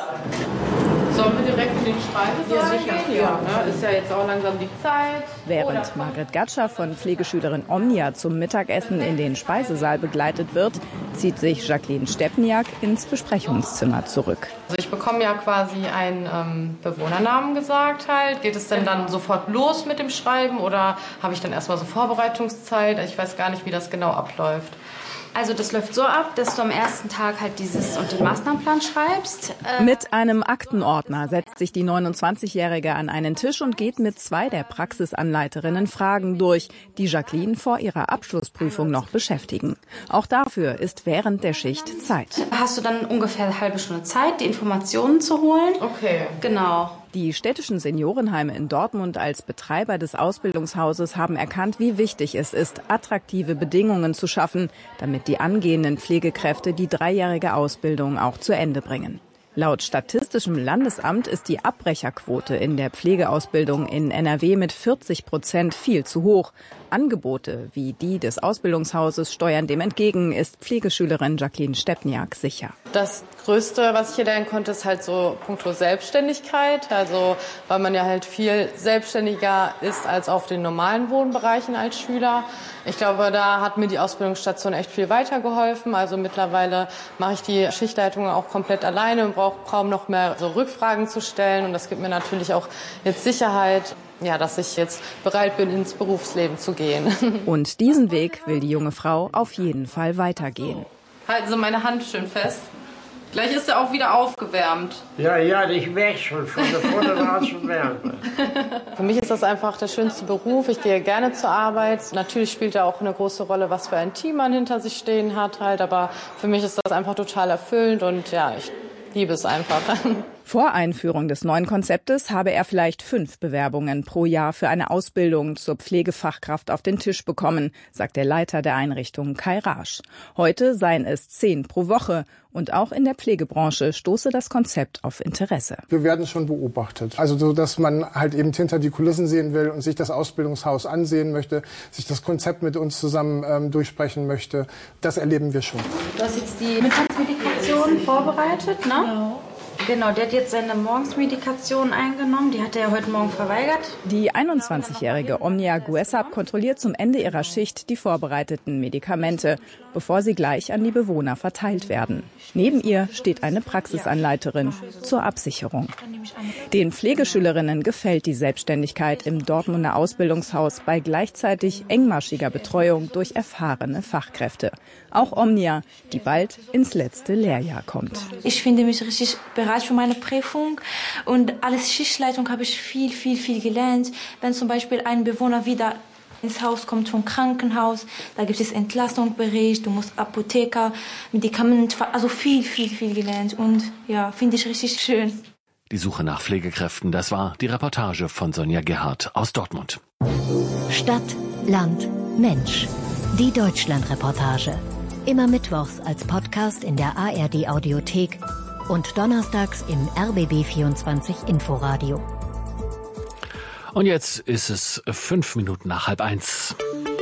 Sollen wir direkt in den Speisesaal gehen? Ja, ne? Ist ja jetzt auch langsam die Zeit. Während Margret Gatscher von Pflegeschülerin Omnia zum Mittagessen in den Speisesaal begleitet wird, zieht sich Jacqueline Stepniak ins Besprechungszimmer zurück. Also ich bekomme ja quasi einen Bewohnernamen gesagt halt. Geht es denn dann sofort los mit dem Schreiben oder habe ich dann erstmal so Vorbereitungszeit? Ich weiß gar nicht, wie das genau abläuft. Also das läuft so ab, dass du am ersten Tag halt den Maßnahmenplan schreibst. Mit einem Aktenordner setzt sich die 29-Jährige an einen Tisch und geht mit 2 der Praxisanleiterinnen Fragen durch, die Jacqueline vor ihrer Abschlussprüfung noch beschäftigen. Auch dafür ist während der Schicht Zeit. Hast du dann ungefähr eine halbe Stunde Zeit, die Informationen zu holen? Okay. Genau. Die städtischen Seniorenheime in Dortmund als Betreiber des Ausbildungshauses haben erkannt, wie wichtig es ist, attraktive Bedingungen zu schaffen, damit die angehenden Pflegekräfte die 3-jährige Ausbildung auch zu Ende bringen. Laut Statistischem Landesamt ist die Abbrecherquote in der Pflegeausbildung in NRW mit 40% viel zu hoch. Angebote wie die des Ausbildungshauses steuern dem entgegen, ist Pflegeschülerin Jacqueline Stepniak sicher. Das Größte, was ich hier lernen konnte, ist halt so puncto Selbstständigkeit. Also weil man ja halt viel selbstständiger ist als auf den normalen Wohnbereichen als Schüler. Ich glaube, da hat mir die Ausbildungsstation echt viel weitergeholfen. Also mittlerweile mache ich die Schichtleitung auch komplett alleine und brauche kaum noch mehr so Rückfragen zu stellen. Und das gibt mir natürlich auch jetzt Sicherheit, ja, dass ich jetzt bereit bin, ins Berufsleben zu gehen. Und diesen Weg will die junge Frau auf jeden Fall weitergehen. Halten Sie meine Hand schön fest. Gleich ist er auch wieder aufgewärmt. Ja, ich merke schon, von der Vorne war es schon wärmer. Für mich ist das einfach der schönste Beruf. Ich gehe gerne zur Arbeit. Natürlich spielt da auch eine große Rolle, was für ein Team man hinter sich stehen hat halt. Aber für mich ist das einfach total erfüllend und ja, ich liebe es einfach. Vor Einführung des neuen Konzeptes habe er vielleicht 5 Bewerbungen pro Jahr für eine Ausbildung zur Pflegefachkraft auf den Tisch bekommen, sagt der Leiter der Einrichtung Kai Rasch. Heute seien es 10 pro Woche. Und auch in der Pflegebranche stoße das Konzept auf Interesse. Wir werden schon beobachtet. Also so, dass man halt eben hinter die Kulissen sehen will und sich das Ausbildungshaus ansehen möchte, sich das Konzept mit uns zusammen durchsprechen möchte. Das erleben wir schon. Du hast jetzt die Mittagsmedikation vorbereitet, ne? Genau. Genau, der hat jetzt seine Morgensmedikation eingenommen. Die hat er ja heute Morgen verweigert. Die 21-jährige Omnia Guessab kontrolliert zum Ende ihrer Schicht die vorbereiteten Medikamente, bevor sie gleich an die Bewohner verteilt werden. Neben ihr steht eine Praxisanleiterin zur Absicherung. Den Pflegeschülerinnen gefällt die Selbstständigkeit im Dortmunder Ausbildungshaus bei gleichzeitig engmaschiger Betreuung durch erfahrene Fachkräfte. Auch Omnia, die bald ins letzte Lehrjahr kommt. Ich finde mich richtig bereit für meine Prüfung und als Schichtleitung habe ich viel gelernt. Wenn zum Beispiel ein Bewohner wieder ins Haus kommt vom Krankenhaus, da gibt es Entlastungsbericht, du musst Apotheker, Medikamente, also viel gelernt und ja, finde ich richtig schön. Die Suche nach Pflegekräften, das war die Reportage von Sonja Gerhardt aus Dortmund. Stadt, Land, Mensch. Die Deutschland-Reportage. Immer mittwochs als Podcast in der ARD-Audiothek und donnerstags im RBB24 Inforadio. Und jetzt ist es 5 Minuten nach 12:30.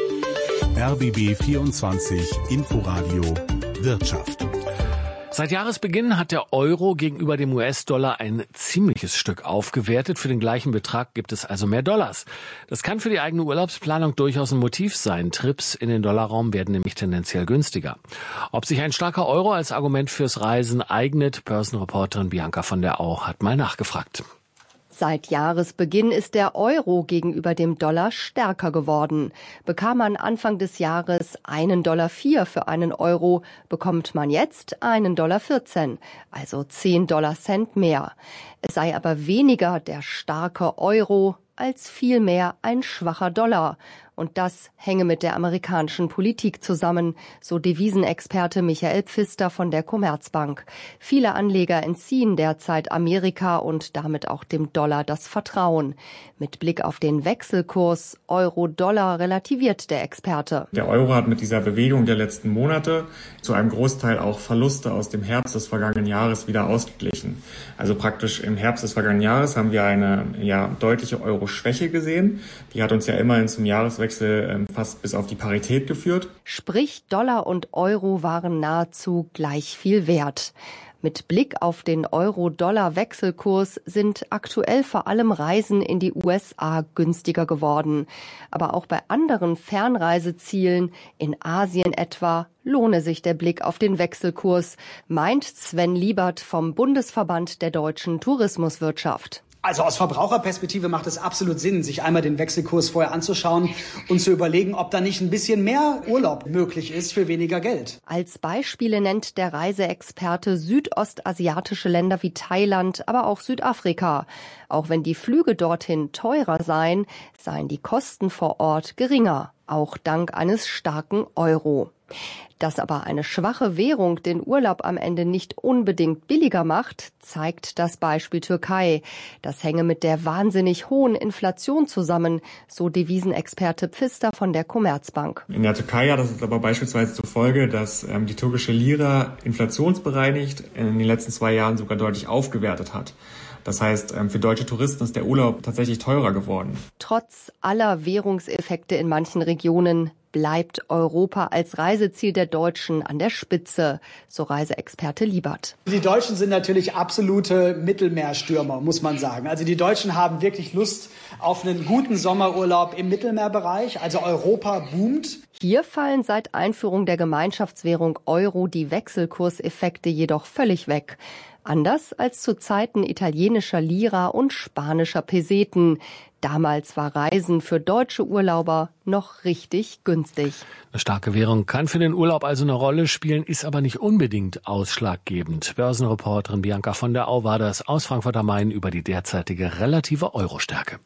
RBB 24 Inforadio Wirtschaft. Seit Jahresbeginn hat der Euro gegenüber dem US-Dollar ein ziemliches Stück aufgewertet. Für den gleichen Betrag gibt es also mehr Dollars. Das kann für die eigene Urlaubsplanung durchaus ein Motiv sein. Trips in den Dollarraum werden nämlich tendenziell günstiger. Ob sich ein starker Euro als Argument fürs Reisen eignet, Börsenreporterin Bianca von der Au hat mal nachgefragt. Seit Jahresbeginn ist der Euro gegenüber dem Dollar stärker geworden. Bekam man Anfang des Jahres $1,04 für einen Euro, bekommt man jetzt $1,14, also 10 Dollarcent mehr. Es sei aber weniger der starke Euro als vielmehr ein schwacher Dollar. Und das hänge mit der amerikanischen Politik zusammen, so Devisenexperte Michael Pfister von der Commerzbank. Viele Anleger entziehen derzeit Amerika und damit auch dem Dollar das Vertrauen. Mit Blick auf den Wechselkurs Euro-Dollar relativiert der Experte. Der Euro hat mit dieser Bewegung der letzten Monate zu einem Großteil auch Verluste aus dem Herbst des vergangenen Jahres wieder ausgeglichen. Also praktisch im Herbst des vergangenen Jahres haben wir eine deutliche Euro-Schwäche gesehen. Die hat uns ja immerhin zum Jahreswechsel fast bis auf die Parität geführt. Sprich, Dollar und Euro waren nahezu gleich viel wert. Mit Blick auf den Euro-Dollar-Wechselkurs sind aktuell vor allem Reisen in die USA günstiger geworden. Aber auch bei anderen Fernreisezielen, in Asien etwa, lohne sich der Blick auf den Wechselkurs, meint Sven Liebert vom Bundesverband der deutschen Tourismuswirtschaft. Also aus Verbraucherperspektive macht es absolut Sinn, sich einmal den Wechselkurs vorher anzuschauen und zu überlegen, ob da nicht ein bisschen mehr Urlaub möglich ist für weniger Geld. Als Beispiele nennt der Reiseexperte südostasiatische Länder wie Thailand, aber auch Südafrika. Auch wenn die Flüge dorthin teurer seien die Kosten vor Ort geringer, auch dank eines starken Euro. Dass aber eine schwache Währung den Urlaub am Ende nicht unbedingt billiger macht, zeigt das Beispiel Türkei. Das hänge mit der wahnsinnig hohen Inflation zusammen, so Devisenexperte Pfister von der Commerzbank. In der Türkei hat das aber beispielsweise zur Folge, dass die türkische Lira inflationsbereinigt in den letzten 2 Jahren sogar deutlich aufgewertet hat. Das heißt, für deutsche Touristen ist der Urlaub tatsächlich teurer geworden. Trotz aller Währungseffekte in manchen Regionen bleibt Europa als Reiseziel der Deutschen an der Spitze, so Reiseexperte Liebert. Die Deutschen sind natürlich absolute Mittelmeerstürmer, muss man sagen. Also die Deutschen haben wirklich Lust auf einen guten Sommerurlaub im Mittelmeerbereich. Also Europa boomt. Hier fallen seit Einführung der Gemeinschaftswährung Euro die Wechselkurseffekte jedoch völlig weg. Anders als zu Zeiten italienischer Lira und spanischer Peseten. Damals war Reisen für deutsche Urlauber noch richtig günstig. Eine starke Währung kann für den Urlaub also eine Rolle spielen, ist aber nicht unbedingt ausschlaggebend. Börsenreporterin Bianca von der Au war das aus Frankfurt am Main über die derzeitige relative Eurostärke.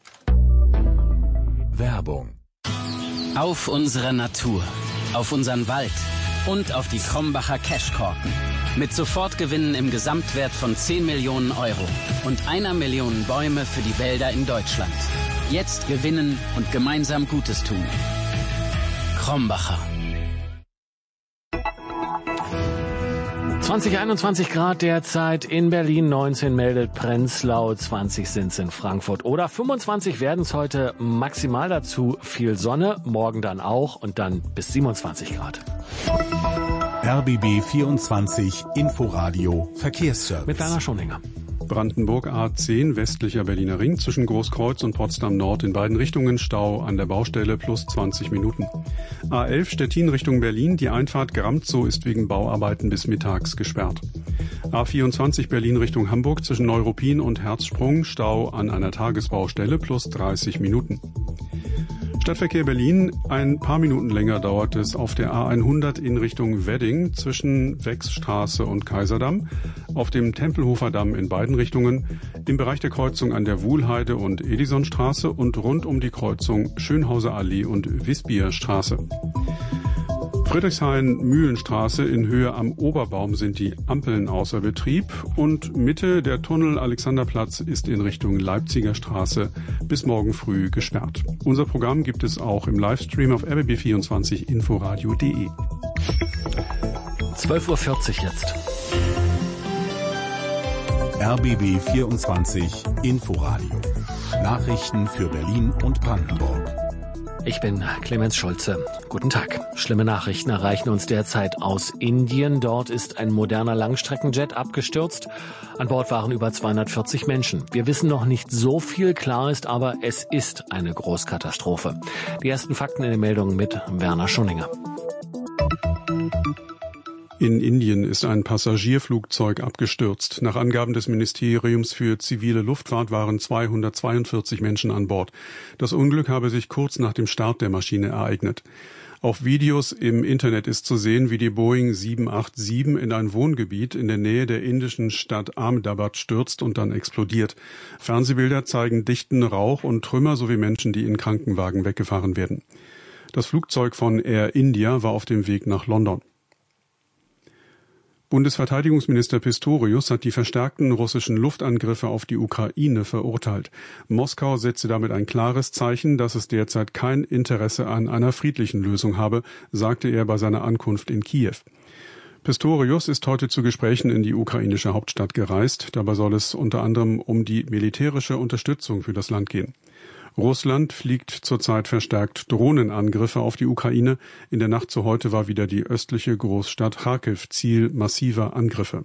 Werbung. Auf unsere Natur, auf unseren Wald und auf die Krombacher Cashkorken. Mit Sofortgewinnen im Gesamtwert von 10 Millionen Euro und 1 Million Bäume für die Wälder in Deutschland. Jetzt gewinnen und gemeinsam Gutes tun. Krombacher. 20-21 Grad derzeit in Berlin, 19 meldet Prenzlau, 20 sind's in Frankfurt oder 25 werden es heute maximal, dazu viel Sonne, morgen dann auch und dann bis 27 Grad. RBB 24 Inforadio Verkehrsservice. Mit Werner Schoninger. Brandenburg A10 westlicher Berliner Ring zwischen Großkreuz und Potsdam Nord in beiden Richtungen Stau an der Baustelle plus 20 Minuten. A11 Stettin Richtung Berlin, die Einfahrt Gramzow ist wegen Bauarbeiten bis mittags gesperrt. A24 Berlin Richtung Hamburg zwischen Neuruppin und Herzsprung Stau an einer Tagesbaustelle plus 30 Minuten. Stadtverkehr Berlin, ein paar Minuten länger dauert es auf der A100 in Richtung Wedding zwischen Wechsstraße und Kaiserdamm, auf dem Tempelhofer Damm in beiden Richtungen, im Bereich der Kreuzung an der Wuhlheide und Edisonstraße und rund um die Kreuzung Schönhauser Allee und Wisbierstraße. Friedrichshain-Mühlenstraße in Höhe am Oberbaum sind die Ampeln außer Betrieb und Mitte der Tunnel Alexanderplatz ist in Richtung Leipziger Straße bis morgen früh gesperrt. Unser Programm gibt es auch im Livestream auf rbb24inforadio.de. 12:40 Uhr jetzt. RBB 24 Inforadio. Nachrichten für Berlin und Brandenburg. Ich bin Clemens Schulze. Guten Tag. Schlimme Nachrichten erreichen uns derzeit aus Indien. Dort ist ein moderner Langstreckenjet abgestürzt. An Bord waren über 240 Menschen. Wir wissen noch nicht so viel, klar ist aber, es ist eine Großkatastrophe. Die ersten Fakten in den Meldungen mit Werner Schunninger. In Indien ist ein Passagierflugzeug abgestürzt. Nach Angaben des Ministeriums für zivile Luftfahrt waren 242 Menschen an Bord. Das Unglück habe sich kurz nach dem Start der Maschine ereignet. Auf Videos im Internet ist zu sehen, wie die Boeing 787 in ein Wohngebiet in der Nähe der indischen Stadt Ahmedabad stürzt und dann explodiert. Fernsehbilder zeigen dichten Rauch und Trümmer sowie Menschen, die in Krankenwagen weggefahren werden. Das Flugzeug von Air India war auf dem Weg nach London. Bundesverteidigungsminister Pistorius hat die verstärkten russischen Luftangriffe auf die Ukraine verurteilt. Moskau setze damit ein klares Zeichen, dass es derzeit kein Interesse an einer friedlichen Lösung habe, sagte er bei seiner Ankunft in Kiew. Pistorius ist heute zu Gesprächen in die ukrainische Hauptstadt gereist. Dabei soll es unter anderem um die militärische Unterstützung für das Land gehen. Russland fliegt zurzeit verstärkt Drohnenangriffe auf die Ukraine. In der Nacht zu heute war wieder die östliche Großstadt Charkiw Ziel massiver Angriffe.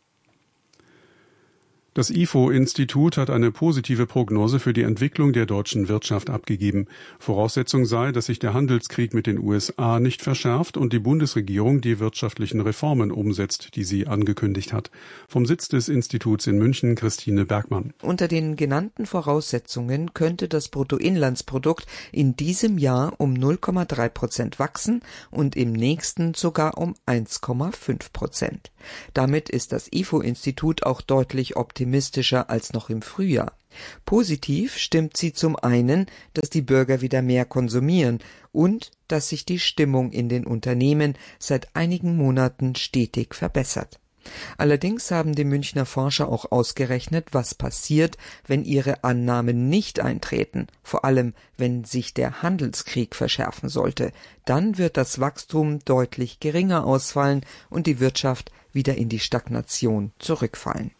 Das IFO-Institut hat eine positive Prognose für die Entwicklung der deutschen Wirtschaft abgegeben. Voraussetzung sei, dass sich der Handelskrieg mit den USA nicht verschärft und die Bundesregierung die wirtschaftlichen Reformen umsetzt, die sie angekündigt hat. Vom Sitz des Instituts in München, Christine Bergmann. Unter den genannten Voraussetzungen könnte das Bruttoinlandsprodukt in diesem Jahr um 0,3% wachsen und im nächsten sogar um 1,5%. Damit ist das IFO-Institut auch deutlich optimistischer als noch im Frühjahr. Positiv stimmt sie zum einen, dass die Bürger wieder mehr konsumieren und dass sich die Stimmung in den Unternehmen seit einigen Monaten stetig verbessert. Allerdings haben die Münchner Forscher auch ausgerechnet, was passiert, wenn ihre Annahmen nicht eintreten, vor allem wenn sich der Handelskrieg verschärfen sollte. Dann wird das Wachstum deutlich geringer ausfallen und die Wirtschaft wieder in die Stagnation zurückfallen.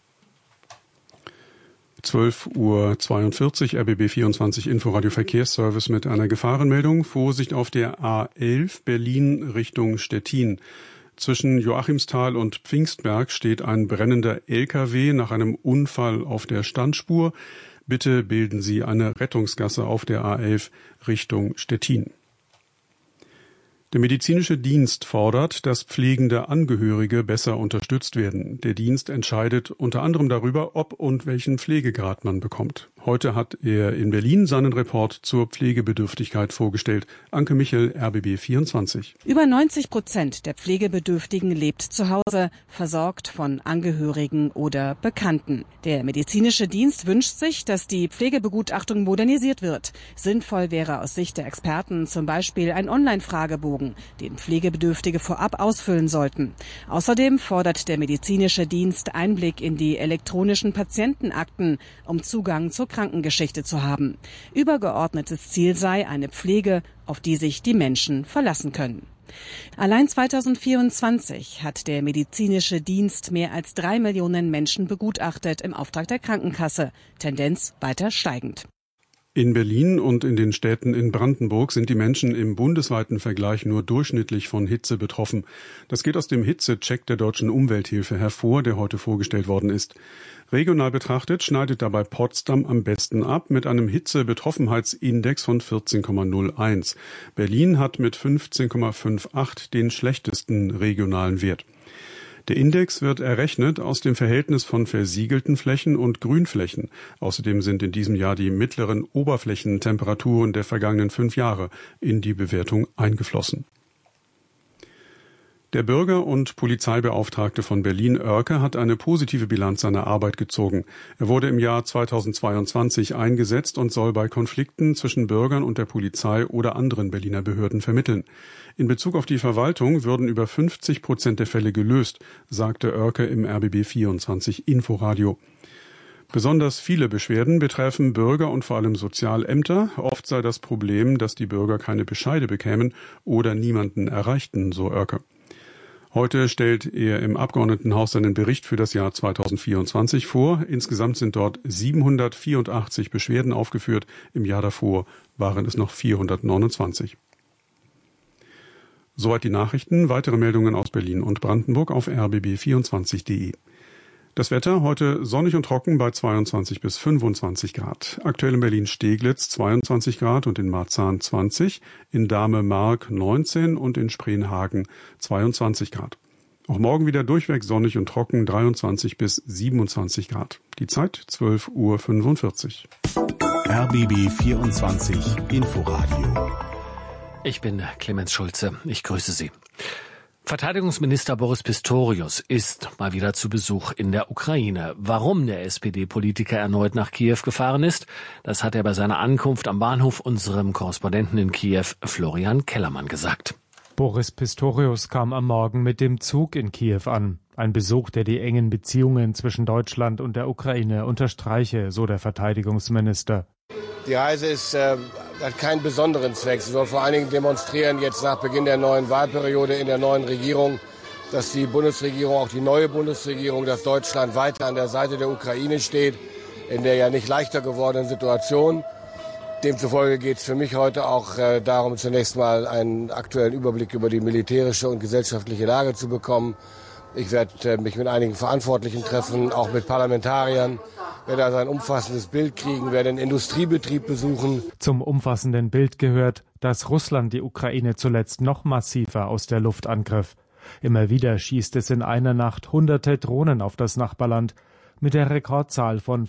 12:42 Uhr, RBB 24 Inforadio Verkehrsservice mit einer Gefahrenmeldung. Vorsicht auf der A11 Berlin Richtung Stettin. Zwischen Joachimsthal und Pfingstberg steht ein brennender LKW nach einem Unfall auf der Standspur. Bitte bilden Sie eine Rettungsgasse auf der A11 Richtung Stettin. Der medizinische Dienst fordert, dass pflegende Angehörige besser unterstützt werden. Der Dienst entscheidet unter anderem darüber, ob und welchen Pflegegrad man bekommt. Heute hat er in Berlin seinen Report zur Pflegebedürftigkeit vorgestellt. Anke Michel, RBB 24. Über 90% der Pflegebedürftigen lebt zu Hause, versorgt von Angehörigen oder Bekannten. Der medizinische Dienst wünscht sich, dass die Pflegebegutachtung modernisiert wird. Sinnvoll wäre aus Sicht der Experten zum Beispiel ein Online-Fragebogen, den Pflegebedürftige vorab ausfüllen sollten. Außerdem fordert der medizinische Dienst Einblick in die elektronischen Patientenakten, um Zugang zur Krankengeschichte zu haben. Übergeordnetes Ziel sei eine Pflege, auf die sich die Menschen verlassen können. Allein 2024 hat der medizinische Dienst mehr als 3 Millionen Menschen begutachtet im Auftrag der Krankenkasse. Tendenz weiter steigend. In Berlin und in den Städten in Brandenburg sind die Menschen im bundesweiten Vergleich nur durchschnittlich von Hitze betroffen. Das geht aus dem Hitzecheck der Deutschen Umwelthilfe hervor, der heute vorgestellt worden ist. Regional betrachtet schneidet dabei Potsdam am besten ab mit einem Hitzebetroffenheitsindex von 14,01. Berlin hat mit 15,58 den schlechtesten regionalen Wert. Der Index wird errechnet aus dem Verhältnis von versiegelten Flächen und Grünflächen. Außerdem sind in diesem Jahr die mittleren Oberflächentemperaturen der vergangenen 5 Jahre in die Bewertung eingeflossen. Der Bürger- und Polizeibeauftragte von Berlin, Oerke, hat eine positive Bilanz seiner Arbeit gezogen. Er wurde im Jahr 2022 eingesetzt und soll bei Konflikten zwischen Bürgern und der Polizei oder anderen Berliner Behörden vermitteln. In Bezug auf die Verwaltung würden über 50% der Fälle gelöst, sagte Oerke im RBB 24 Inforadio. Besonders viele Beschwerden betreffen Bürger und vor allem Sozialämter. Oft sei das Problem, dass die Bürger keine Bescheide bekämen oder niemanden erreichten, so Oerke. Heute stellt er im Abgeordnetenhaus seinen Bericht für das Jahr 2024 vor. Insgesamt sind dort 784 Beschwerden aufgeführt. Im Jahr davor waren es noch 429. Soweit die Nachrichten. Weitere Meldungen aus Berlin und Brandenburg auf rbb24.de. Das Wetter heute sonnig und trocken bei 22 bis 25 Grad. Aktuell in Berlin-Steglitz 22 Grad und in Marzahn 20, in Dahme-Mark 19 und in Spreenhagen 22 Grad. Auch morgen wieder durchweg sonnig und trocken 23 bis 27 Grad. Die Zeit 12:45 Uhr. RBB 24 Inforadio. Ich bin Clemens Schulze. Ich grüße Sie. Verteidigungsminister Boris Pistorius ist mal wieder zu Besuch in der Ukraine. Warum der SPD-Politiker erneut nach Kiew gefahren ist, das hat er bei seiner Ankunft am Bahnhof unserem Korrespondenten in Kiew, Florian Kellermann, gesagt. Boris Pistorius kam am Morgen mit dem Zug in Kiew an. Ein Besuch, der die engen Beziehungen zwischen Deutschland und der Ukraine unterstreiche, so der Verteidigungsminister. Die Reise hat keinen besonderen Zweck. Sie soll vor allen Dingen demonstrieren, jetzt nach Beginn der neuen Wahlperiode in der neuen Regierung, dass die Bundesregierung, auch die neue Bundesregierung, dass Deutschland weiter an der Seite der Ukraine steht, in der ja nicht leichter gewordenen Situation. Demzufolge geht es für mich heute auch darum, zunächst mal einen aktuellen Überblick über die militärische und gesellschaftliche Lage zu bekommen. Ich werde mich mit einigen Verantwortlichen treffen, auch mit Parlamentariern. Werde also ein umfassendes Bild kriegen, werde einen Industriebetrieb besuchen. Zum umfassenden Bild gehört, dass Russland die Ukraine zuletzt noch massiver aus der Luft angriff. Immer wieder schießt es in einer Nacht hunderte Drohnen auf das Nachbarland, mit der Rekordzahl von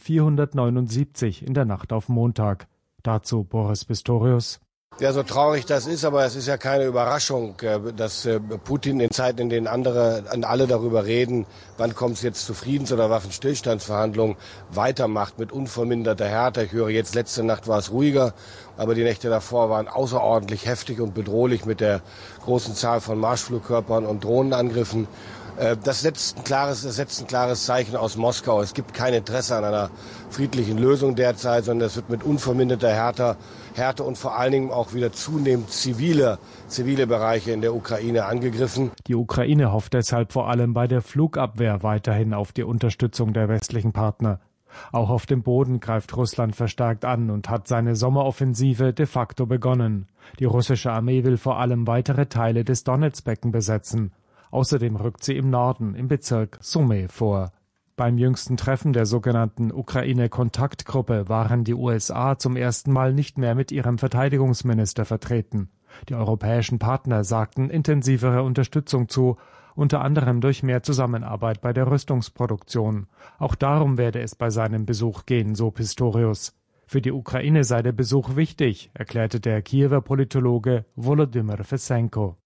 479 in der Nacht auf Montag. Dazu Boris Pistorius. Ja, so traurig das ist, aber es ist ja keine Überraschung, dass Putin in Zeiten, in denen alle darüber reden, wann kommt es jetzt zu Friedens- oder Waffenstillstandsverhandlungen, weitermacht mit unverminderter Härte. Ich höre jetzt, letzte Nacht war es ruhiger, aber die Nächte davor waren außerordentlich heftig und bedrohlich mit der großen Zahl von Marschflugkörpern und Drohnenangriffen. Das setzt ein klares Zeichen aus Moskau. Es gibt kein Interesse an einer friedlichen Lösung derzeit, sondern es wird mit unverminderter Härte und vor allen Dingen auch wieder zunehmend zivile Bereiche in der Ukraine angegriffen. Die Ukraine hofft deshalb vor allem bei der Flugabwehr weiterhin auf die Unterstützung der westlichen Partner. Auch auf dem Boden greift Russland verstärkt an und hat seine Sommeroffensive de facto begonnen. Die russische Armee will vor allem weitere Teile des Donezbecken besetzen. Außerdem rückt sie im Norden, im Bezirk Sumy, vor. Beim jüngsten Treffen der sogenannten Ukraine-Kontaktgruppe waren die USA zum ersten Mal nicht mehr mit ihrem Verteidigungsminister vertreten. Die europäischen Partner sagten intensivere Unterstützung zu, unter anderem durch mehr Zusammenarbeit bei der Rüstungsproduktion. Auch darum werde es bei seinem Besuch gehen, so Pistorius. Für die Ukraine sei der Besuch wichtig, erklärte der Kiewer Politologe Volodymyr Fesenko.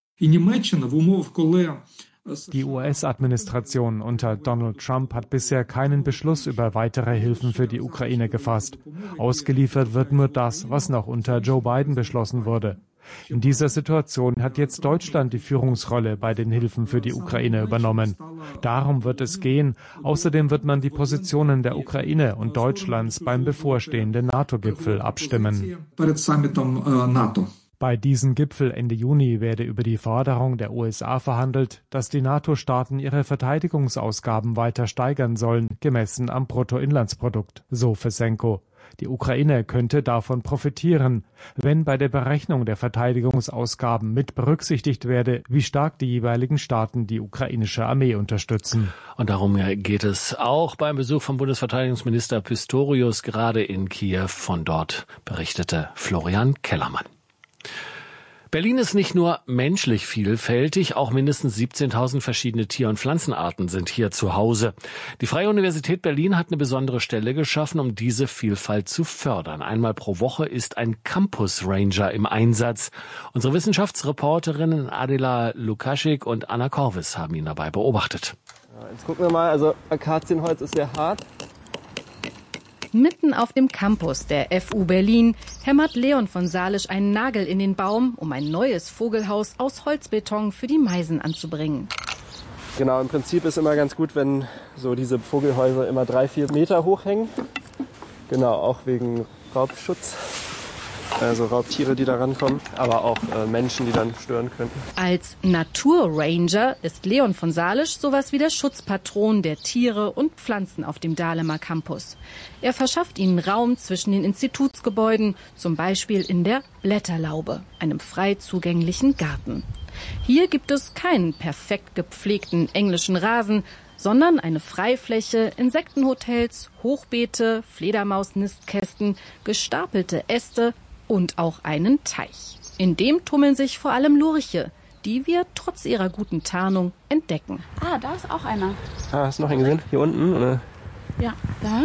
Die US-Administration unter Donald Trump hat bisher keinen Beschluss über weitere Hilfen für die Ukraine gefasst. Ausgeliefert wird nur das, was noch unter Joe Biden beschlossen wurde. In dieser Situation hat jetzt Deutschland die Führungsrolle bei den Hilfen für die Ukraine übernommen. Darum wird es gehen. Außerdem wird man die Positionen der Ukraine und Deutschlands beim bevorstehenden NATO-Gipfel abstimmen. Bei diesem Gipfel Ende Juni werde über die Forderung der USA verhandelt, dass die NATO-Staaten ihre Verteidigungsausgaben weiter steigern sollen, gemessen am Bruttoinlandsprodukt, so Fesenko. Die Ukraine könnte davon profitieren, wenn bei der Berechnung der Verteidigungsausgaben mit berücksichtigt werde, wie stark die jeweiligen Staaten die ukrainische Armee unterstützen. Und darum geht es auch beim Besuch vom Bundesverteidigungsminister Pistorius gerade in Kiew. Von dort berichtete Florian Kellermann. Berlin ist nicht nur menschlich vielfältig, auch mindestens 17.000 verschiedene Tier- und Pflanzenarten sind hier zu Hause. Die Freie Universität Berlin hat eine besondere Stelle geschaffen, um diese Vielfalt zu fördern. Einmal pro Woche ist ein Campus Ranger im Einsatz. Unsere Wissenschaftsreporterinnen Adela Lukaschik und Anna Korvis haben ihn dabei beobachtet. Jetzt gucken wir mal, also Akazienholz ist sehr hart. Mitten auf dem Campus der FU Berlin hämmert Leon von Salisch einen Nagel in den Baum, um ein neues Vogelhaus aus Holzbeton für die Meisen anzubringen. Genau, im Prinzip ist immer ganz gut, wenn so diese Vogelhäuser immer 3-4 Meter hoch hängen. Genau, auch wegen Raubschutz. Also Raubtiere, die da rankommen, aber auch Menschen, die dann stören könnten. Als Naturranger ist Leon von Salisch sowas wie der Schutzpatron der Tiere und Pflanzen auf dem Dahlemer Campus. Er verschafft ihnen Raum zwischen den Institutsgebäuden, zum Beispiel in der Blätterlaube, einem frei zugänglichen Garten. Hier gibt es keinen perfekt gepflegten englischen Rasen, sondern eine Freifläche, Insektenhotels, Hochbeete, Fledermausnistkästen, gestapelte Äste und auch einen Teich. In dem tummeln sich vor allem Lurche, die wir trotz ihrer guten Tarnung entdecken. Ah, da ist auch einer. Ah, hast du noch einen gesehen? Hier unten, oder? Ja, da.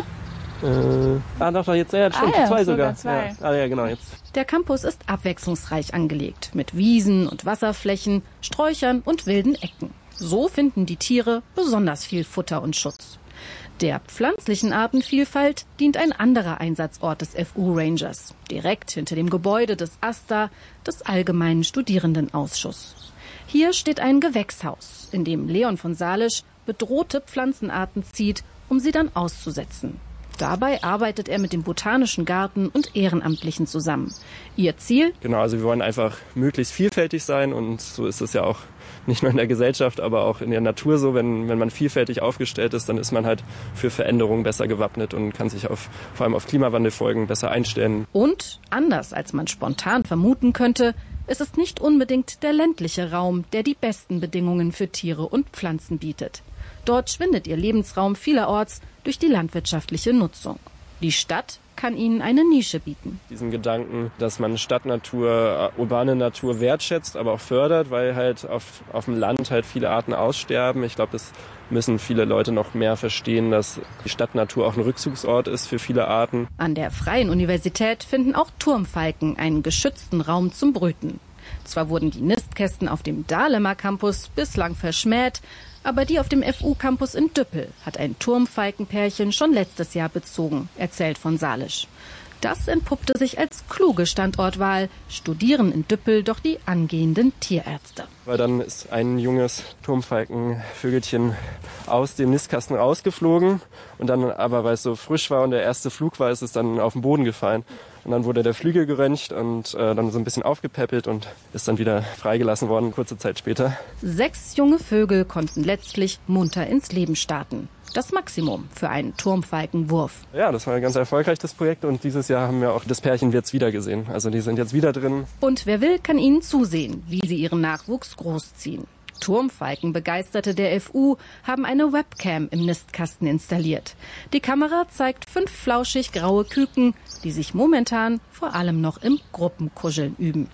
Doch, jetzt, ja, stimmt, ja, zwei sogar. Zwei. Ja. Ja, genau, jetzt. Der Campus ist abwechslungsreich angelegt, mit Wiesen und Wasserflächen, Sträuchern und wilden Ecken. So finden die Tiere besonders viel Futter und Schutz. Der pflanzlichen Artenvielfalt dient ein anderer Einsatzort des FU-Rangers, direkt hinter dem Gebäude des AStA, des Allgemeinen Studierendenausschusses. Hier steht ein Gewächshaus, in dem Leon von Salisch bedrohte Pflanzenarten zieht, um sie dann auszusetzen. Dabei arbeitet er mit dem Botanischen Garten und Ehrenamtlichen zusammen. Ihr Ziel? Genau, also wir wollen einfach möglichst vielfältig sein und so ist es ja auch nicht nur in der Gesellschaft, aber auch in der Natur so. Wenn man vielfältig aufgestellt ist, dann ist man halt für Veränderungen besser gewappnet und kann sich vor allem auf Klimawandelfolgen besser einstellen. Und, anders als man spontan vermuten könnte, ist es nicht unbedingt der ländliche Raum, der die besten Bedingungen für Tiere und Pflanzen bietet. Dort schwindet ihr Lebensraum vielerorts durch die landwirtschaftliche Nutzung. Die Stadt kann ihnen eine Nische bieten. Diesen Gedanken, dass man Stadtnatur, urbane Natur wertschätzt, aber auch fördert, weil halt auf dem Land halt viele Arten aussterben. Ich glaube, das müssen viele Leute noch mehr verstehen, dass die Stadtnatur auch ein Rückzugsort ist für viele Arten. An der Freien Universität finden auch Turmfalken einen geschützten Raum zum Brüten. Zwar wurden die Nistkästen auf dem Dahlemer Campus bislang verschmäht, aber die auf dem FU-Campus in Düppel hat ein Turmfalkenpärchen schon letztes Jahr bezogen, erzählt von Salisch. Das entpuppte sich als kluge Standortwahl, studieren in Düppel doch die angehenden Tierärzte. Weil dann ist ein junges Turmfalkenvögelchen aus dem Nistkasten rausgeflogen und dann aber, weil es so frisch war und der erste Flug war, ist es dann auf den Boden gefallen. Und dann wurde der Flügel geröntgt und dann so ein bisschen aufgepäppelt und ist dann wieder freigelassen worden, kurze Zeit später. 6 junge Vögel konnten letztlich munter ins Leben starten. Das Maximum für einen Turmfalkenwurf. Ja, das war ein ganz erfolgreich, das Projekt. Und dieses Jahr haben wir auch das Pärchen jetzt wieder gesehen. Also die sind jetzt wieder drin. Und wer will, kann ihnen zusehen, wie sie ihren Nachwuchs großziehen. Turmfalkenbegeisterte der FU haben eine Webcam im Nistkasten installiert. Die Kamera zeigt 5 flauschig graue Küken, die sich momentan vor allem noch im Gruppenkuscheln üben.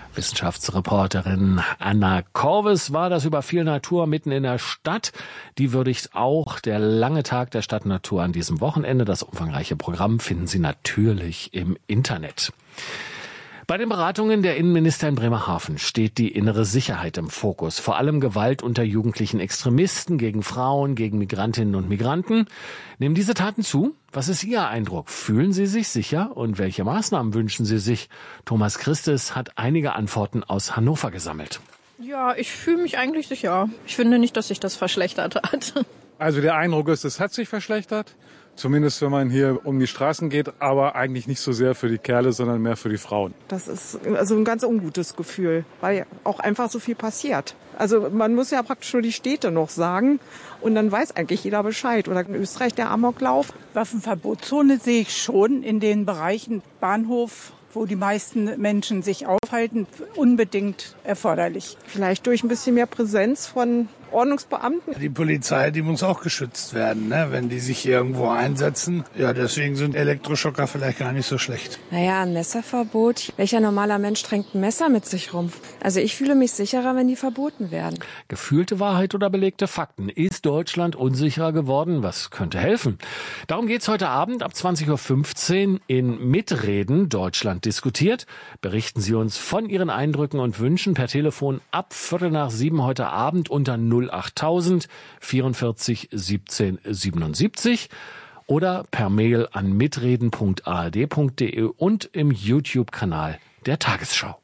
Wissenschaftsreporterin Anna Korvis war das über viel Natur mitten in der Stadt. Die würdigt auch der lange Tag der Stadtnatur an diesem Wochenende. Das umfangreiche Programm finden Sie natürlich im Internet. Bei den Beratungen der Innenminister in Bremerhaven steht die innere Sicherheit im Fokus. Vor allem Gewalt unter jugendlichen Extremisten gegen Frauen, gegen Migrantinnen und Migranten. Nehmen diese Taten zu? Was ist Ihr Eindruck? Fühlen Sie sich sicher? Und welche Maßnahmen wünschen Sie sich? Thomas Christes hat einige Antworten aus Hannover gesammelt. Ja, ich fühle mich eigentlich sicher. Ich finde nicht, dass sich das verschlechtert hat. Also der Eindruck ist, es hat sich verschlechtert. Zumindest wenn man hier um die Straßen geht, aber eigentlich nicht so sehr für die Kerle, sondern mehr für die Frauen. Das ist also ein ganz ungutes Gefühl, weil auch einfach so viel passiert. Also man muss ja praktisch nur die Städte noch sagen und dann weiß eigentlich jeder Bescheid. Oder in Österreich der Amoklauf. Waffenverbotszone sehe ich schon in den Bereichen Bahnhof, wo die meisten Menschen sich aufhalten, unbedingt erforderlich. Vielleicht durch ein bisschen mehr Präsenz von Ordnungsbeamten. Die Polizei, die muss auch geschützt werden, ne? Wenn die sich irgendwo einsetzen. Ja, deswegen sind Elektroschocker vielleicht gar nicht so schlecht. Naja, ein Messerverbot. Welcher normaler Mensch trägt ein Messer mit sich rum? Also ich fühle mich sicherer, wenn die verboten werden. Gefühlte Wahrheit oder belegte Fakten? Ist Deutschland unsicherer geworden? Was könnte helfen? Darum geht's heute Abend ab 20.15 Uhr in Mitreden Deutschland diskutiert. Berichten Sie uns von Ihren Eindrücken und Wünschen per Telefon ab 6:15 heute Abend unter 08000 44 17 77 oder per Mail an mitreden.ard.de und im YouTube-Kanal der Tagesschau.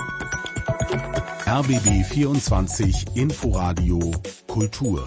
RBB 24 Inforadio Kultur.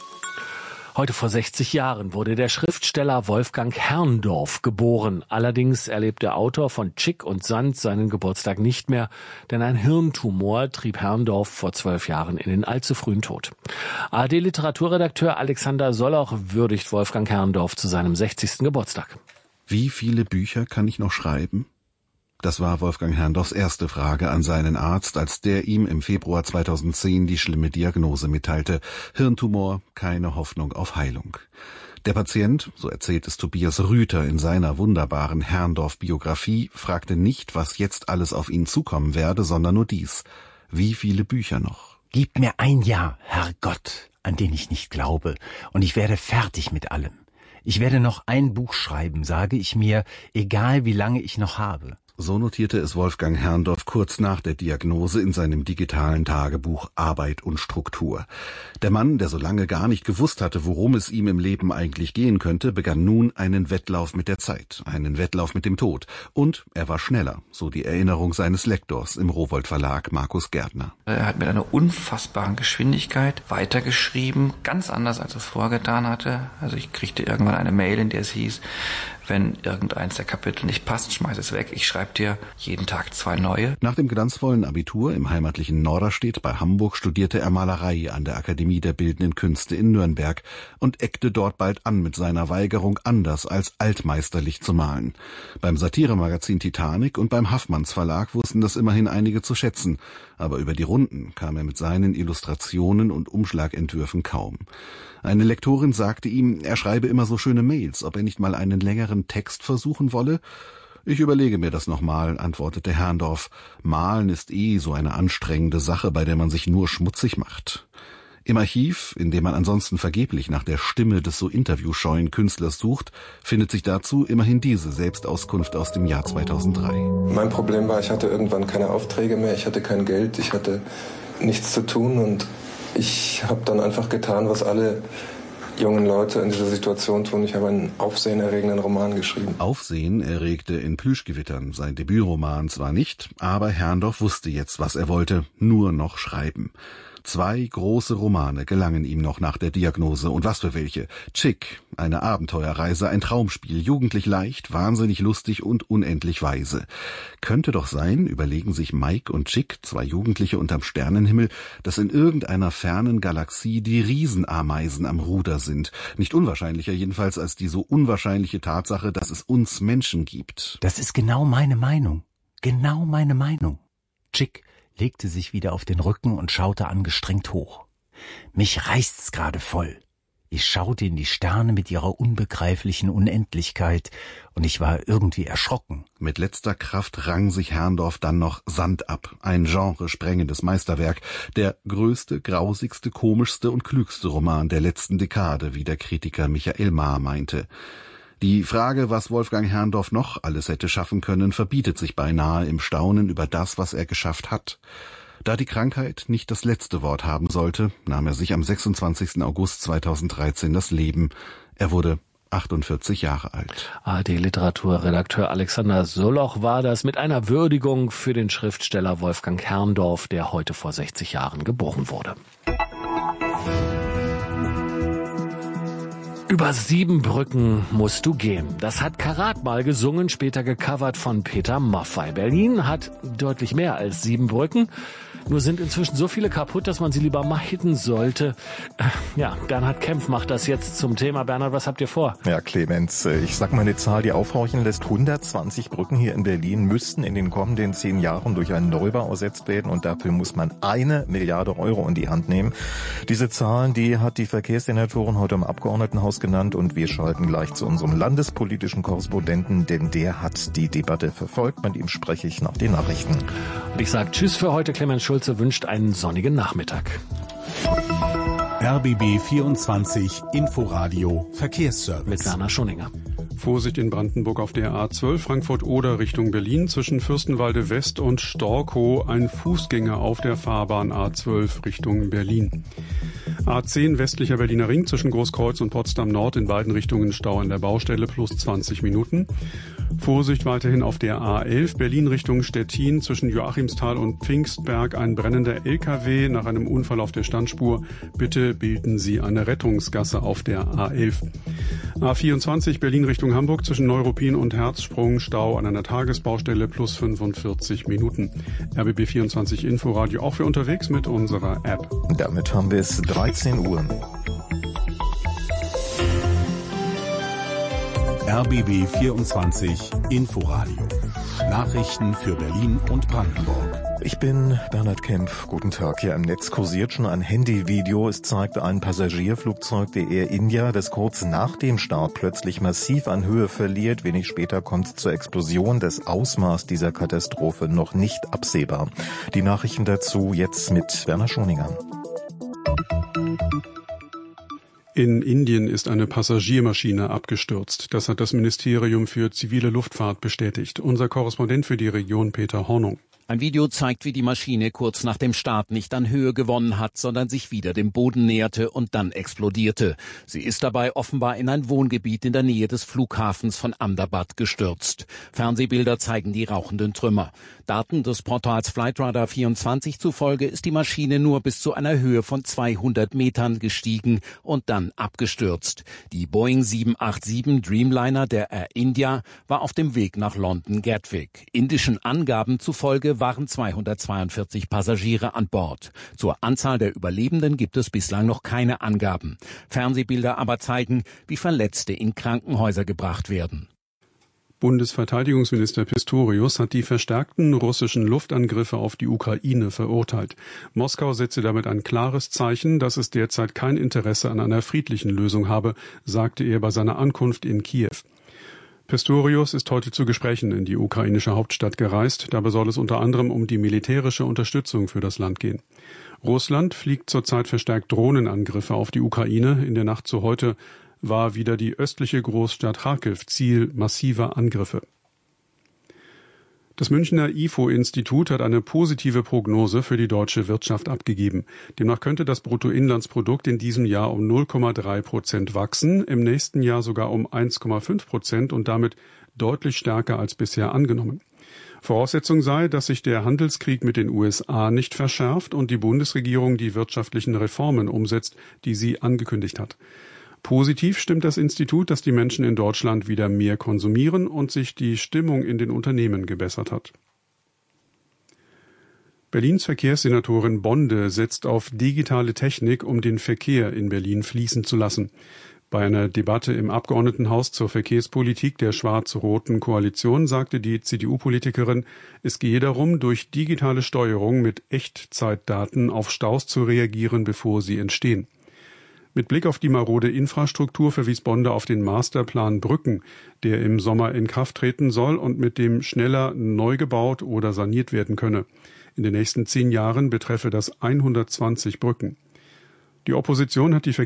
Heute vor 60 Jahren wurde der Schriftsteller Wolfgang Herrndorf geboren. Allerdings erlebt der Autor von Chick und Sand seinen Geburtstag nicht mehr, denn ein Hirntumor trieb Herrndorf vor 12 Jahren in den allzu frühen Tod. ARD-Literaturredakteur Alexander Solloch würdigt Wolfgang Herrndorf zu seinem 60. Geburtstag. Wie viele Bücher kann ich noch schreiben? Das war Wolfgang Herrndorfs erste Frage an seinen Arzt, als der ihm im Februar 2010 die schlimme Diagnose mitteilte. Hirntumor, keine Hoffnung auf Heilung. Der Patient, so erzählt es Tobias Rüther in seiner wunderbaren Herrndorf-Biografie, fragte nicht, was jetzt alles auf ihn zukommen werde, sondern nur dies: Wie viele Bücher noch? Gib mir ein Jahr, Herrgott, an den ich nicht glaube, und ich werde fertig mit allem. Ich werde noch ein Buch schreiben, sage ich mir, egal wie lange ich noch habe. So notierte es Wolfgang Herrndorf kurz nach der Diagnose in seinem digitalen Tagebuch Arbeit und Struktur. Der Mann, der so lange gar nicht gewusst hatte, worum es ihm im Leben eigentlich gehen könnte, begann nun einen Wettlauf mit der Zeit, einen Wettlauf mit dem Tod. Und er war schneller, so die Erinnerung seines Lektors im Rowohlt Verlag, Markus Gärtner. Er hat mit einer unfassbaren Geschwindigkeit weitergeschrieben, ganz anders als er es vorher getan hatte. Also ich kriegte irgendwann eine Mail, in der es hieß, wenn irgendeins der Kapitel nicht passt, schmeiß es weg. Ich schreibe dir jeden Tag 2 neue. Nach dem glanzvollen Abitur im heimatlichen Norderstedt bei Hamburg studierte er Malerei an der Akademie der Bildenden Künste in Nürnberg und eckte dort bald an mit seiner Weigerung, anders als altmeisterlich zu malen. Beim Satiremagazin Titanic und beim Haffmanns Verlag wussten das immerhin einige zu schätzen, aber über die Runden kam er mit seinen Illustrationen und Umschlagentwürfen kaum. Eine Lektorin sagte ihm, er schreibe immer so schöne Mails, ob er nicht mal einen längeren Text versuchen wolle. Ich überlege mir das nochmal, antwortete Herrndorf. Malen ist so eine anstrengende Sache, bei der man sich nur schmutzig macht. Im Archiv, in dem man ansonsten vergeblich nach der Stimme des so interviewscheuen Künstlers sucht, findet sich dazu immerhin diese Selbstauskunft aus dem Jahr 2003. Mein Problem war, ich hatte irgendwann keine Aufträge mehr, ich hatte kein Geld, ich hatte nichts zu tun und ich habe dann einfach getan, was alle jungen Leute in dieser Situation tun. Ich habe einen aufsehenerregenden Roman geschrieben. Aufsehen erregte in Plüschgewittern sein Debütroman zwar nicht, aber Herrndorf wusste jetzt, was er wollte, nur noch schreiben. 2 große Romane gelangen ihm noch nach der Diagnose, und was für welche. Chick, eine Abenteuerreise, ein Traumspiel, jugendlich leicht, wahnsinnig lustig und unendlich weise. Könnte doch sein, überlegen sich Mike und Chick, 2 Jugendliche unterm Sternenhimmel, dass in irgendeiner fernen Galaxie die Riesenameisen am Ruder sind. Nicht unwahrscheinlicher jedenfalls als die so unwahrscheinliche Tatsache, dass es uns Menschen gibt. Das ist genau meine Meinung. Genau meine Meinung. Chick legte sich wieder auf den Rücken und schaute angestrengt hoch. Mich reißt's gerade voll. Ich schaute in die Sterne mit ihrer unbegreiflichen Unendlichkeit und ich war irgendwie erschrocken. Mit letzter Kraft rang sich Herrndorf dann noch Sand ab, ein genresprengendes Meisterwerk, der größte, grausigste, komischste und klügste Roman der letzten Dekade, wie der Kritiker Michael Mahr meinte. Die Frage, was Wolfgang Herrndorf noch alles hätte schaffen können, verbietet sich beinahe im Staunen über das, was er geschafft hat. Da die Krankheit nicht das letzte Wort haben sollte, nahm er sich am 26. August 2013 das Leben. Er wurde 48 Jahre alt. ARD-Literaturredakteur Alexander Solloch war das mit einer Würdigung für den Schriftsteller Wolfgang Herrndorf, der heute vor 60 Jahren geboren wurde. Über 7 Brücken musst du gehen. Das hat Karat mal gesungen, später gecovert von Peter Maffay. Berlin hat deutlich mehr als 7 Brücken. Nur sind inzwischen so viele kaputt, dass man sie lieber meiden sollte. Ja, Bernhard Kempf macht das jetzt zum Thema. Bernhard, was habt ihr vor? Ja, Clemens, ich sag mal eine Zahl, die aufhorchen lässt. 120 Brücken hier in Berlin müssten in den kommenden 10 Jahren durch einen Neubau ersetzt werden. Und dafür muss man 1 Milliarde Euro in die Hand nehmen. Diese Zahlen, die hat die Verkehrssenatorin heute im Abgeordnetenhaus genannt. Und wir schalten gleich zu unserem landespolitischen Korrespondenten, denn der hat die Debatte verfolgt. Mit ihm spreche ich nach den Nachrichten. Und ich sage Tschüss für heute. Clemens Schulze wünscht einen sonnigen Nachmittag. RBB 24 Inforadio Verkehrsservice. Mit Werner Schoninger. Vorsicht in Brandenburg auf der A12 Frankfurt-Oder Richtung Berlin. Zwischen Fürstenwalde West und Storkow ein Fußgänger auf der Fahrbahn A12 Richtung Berlin. A10 westlicher Berliner Ring zwischen Großkreuz und Potsdam Nord in beiden Richtungen Stau an der Baustelle plus 20 Minuten. Vorsicht weiterhin auf der A11 Berlin Richtung Stettin zwischen Joachimsthal und Pfingstberg ein brennender LKW nach einem Unfall auf der Standspur. Bitte bilden Sie eine Rettungsgasse auf der A11. A24 Berlin Richtung Hamburg zwischen Neuruppin und Herzsprung Stau an einer Tagesbaustelle plus 45 Minuten. RBB 24 Inforadio auch für unterwegs mit unserer App. Damit haben wir es 13 Uhr. RBB 24 Inforadio. Nachrichten für Berlin und Brandenburg. Ich bin Bernhard Kempf. Guten Tag. Hier im Netz kursiert schon ein Handyvideo. Es zeigt ein Passagierflugzeug der Air India, das kurz nach dem Start plötzlich massiv an Höhe verliert. Wenig später kommt es zur Explosion. Das Ausmaß dieser Katastrophe noch nicht absehbar. Die Nachrichten dazu jetzt mit Werner Schoninger. In Indien ist eine Passagiermaschine abgestürzt. Das hat das Ministerium für zivile Luftfahrt bestätigt. Unser Korrespondent für die Region Peter Hornung. Ein Video zeigt, wie die Maschine kurz nach dem Start nicht an Höhe gewonnen hat, sondern sich wieder dem Boden näherte und dann explodierte. Sie ist dabei offenbar in ein Wohngebiet in der Nähe des Flughafens von Ahmedabad gestürzt. Fernsehbilder zeigen die rauchenden Trümmer. Daten des Portals Flightradar 24 zufolge ist die Maschine nur bis zu einer Höhe von 200 Metern gestiegen und dann abgestürzt. Die Boeing 787 Dreamliner der Air India war auf dem Weg nach London Gatwick. Indischen Angaben zufolge waren 242 Passagiere an Bord. Zur Anzahl der Überlebenden gibt es bislang noch keine Angaben. Fernsehbilder aber zeigen, wie Verletzte in Krankenhäuser gebracht werden. Bundesverteidigungsminister Pistorius hat die verstärkten russischen Luftangriffe auf die Ukraine verurteilt. Moskau setze damit ein klares Zeichen, dass es derzeit kein Interesse an einer friedlichen Lösung habe, sagte er bei seiner Ankunft in Kiew. Pistorius ist heute zu Gesprächen in die ukrainische Hauptstadt gereist. Dabei soll es unter anderem um die militärische Unterstützung für das Land gehen. Russland fliegt zurzeit verstärkt Drohnenangriffe auf die Ukraine. In der Nacht zu heute war wieder die östliche Großstadt Charkiw Ziel massiver Angriffe. Das Münchner IFO-Institut hat eine positive Prognose für die deutsche Wirtschaft abgegeben. Demnach könnte das Bruttoinlandsprodukt in diesem Jahr um 0,3% wachsen, im nächsten Jahr sogar um 1,5% und damit deutlich stärker als bisher angenommen. Voraussetzung sei, dass sich der Handelskrieg mit den USA nicht verschärft und die Bundesregierung die wirtschaftlichen Reformen umsetzt, die sie angekündigt hat. Positiv stimmt das Institut, dass die Menschen in Deutschland wieder mehr konsumieren und sich die Stimmung in den Unternehmen gebessert hat. Berlins Verkehrssenatorin Bonde setzt auf digitale Technik, um den Verkehr in Berlin fließen zu lassen. Bei einer Debatte im Abgeordnetenhaus zur Verkehrspolitik der schwarz-roten Koalition sagte die CDU-Politikerin, es gehe darum, durch digitale Steuerung mit Echtzeitdaten auf Staus zu reagieren, bevor sie entstehen. Mit Blick auf die marode Infrastruktur verwies Bonde auf den Masterplan Brücken, der im Sommer in Kraft treten soll und mit dem schneller neu gebaut oder saniert werden könne. In den nächsten 10 Jahren betreffe das 120 Brücken. Die Opposition hat die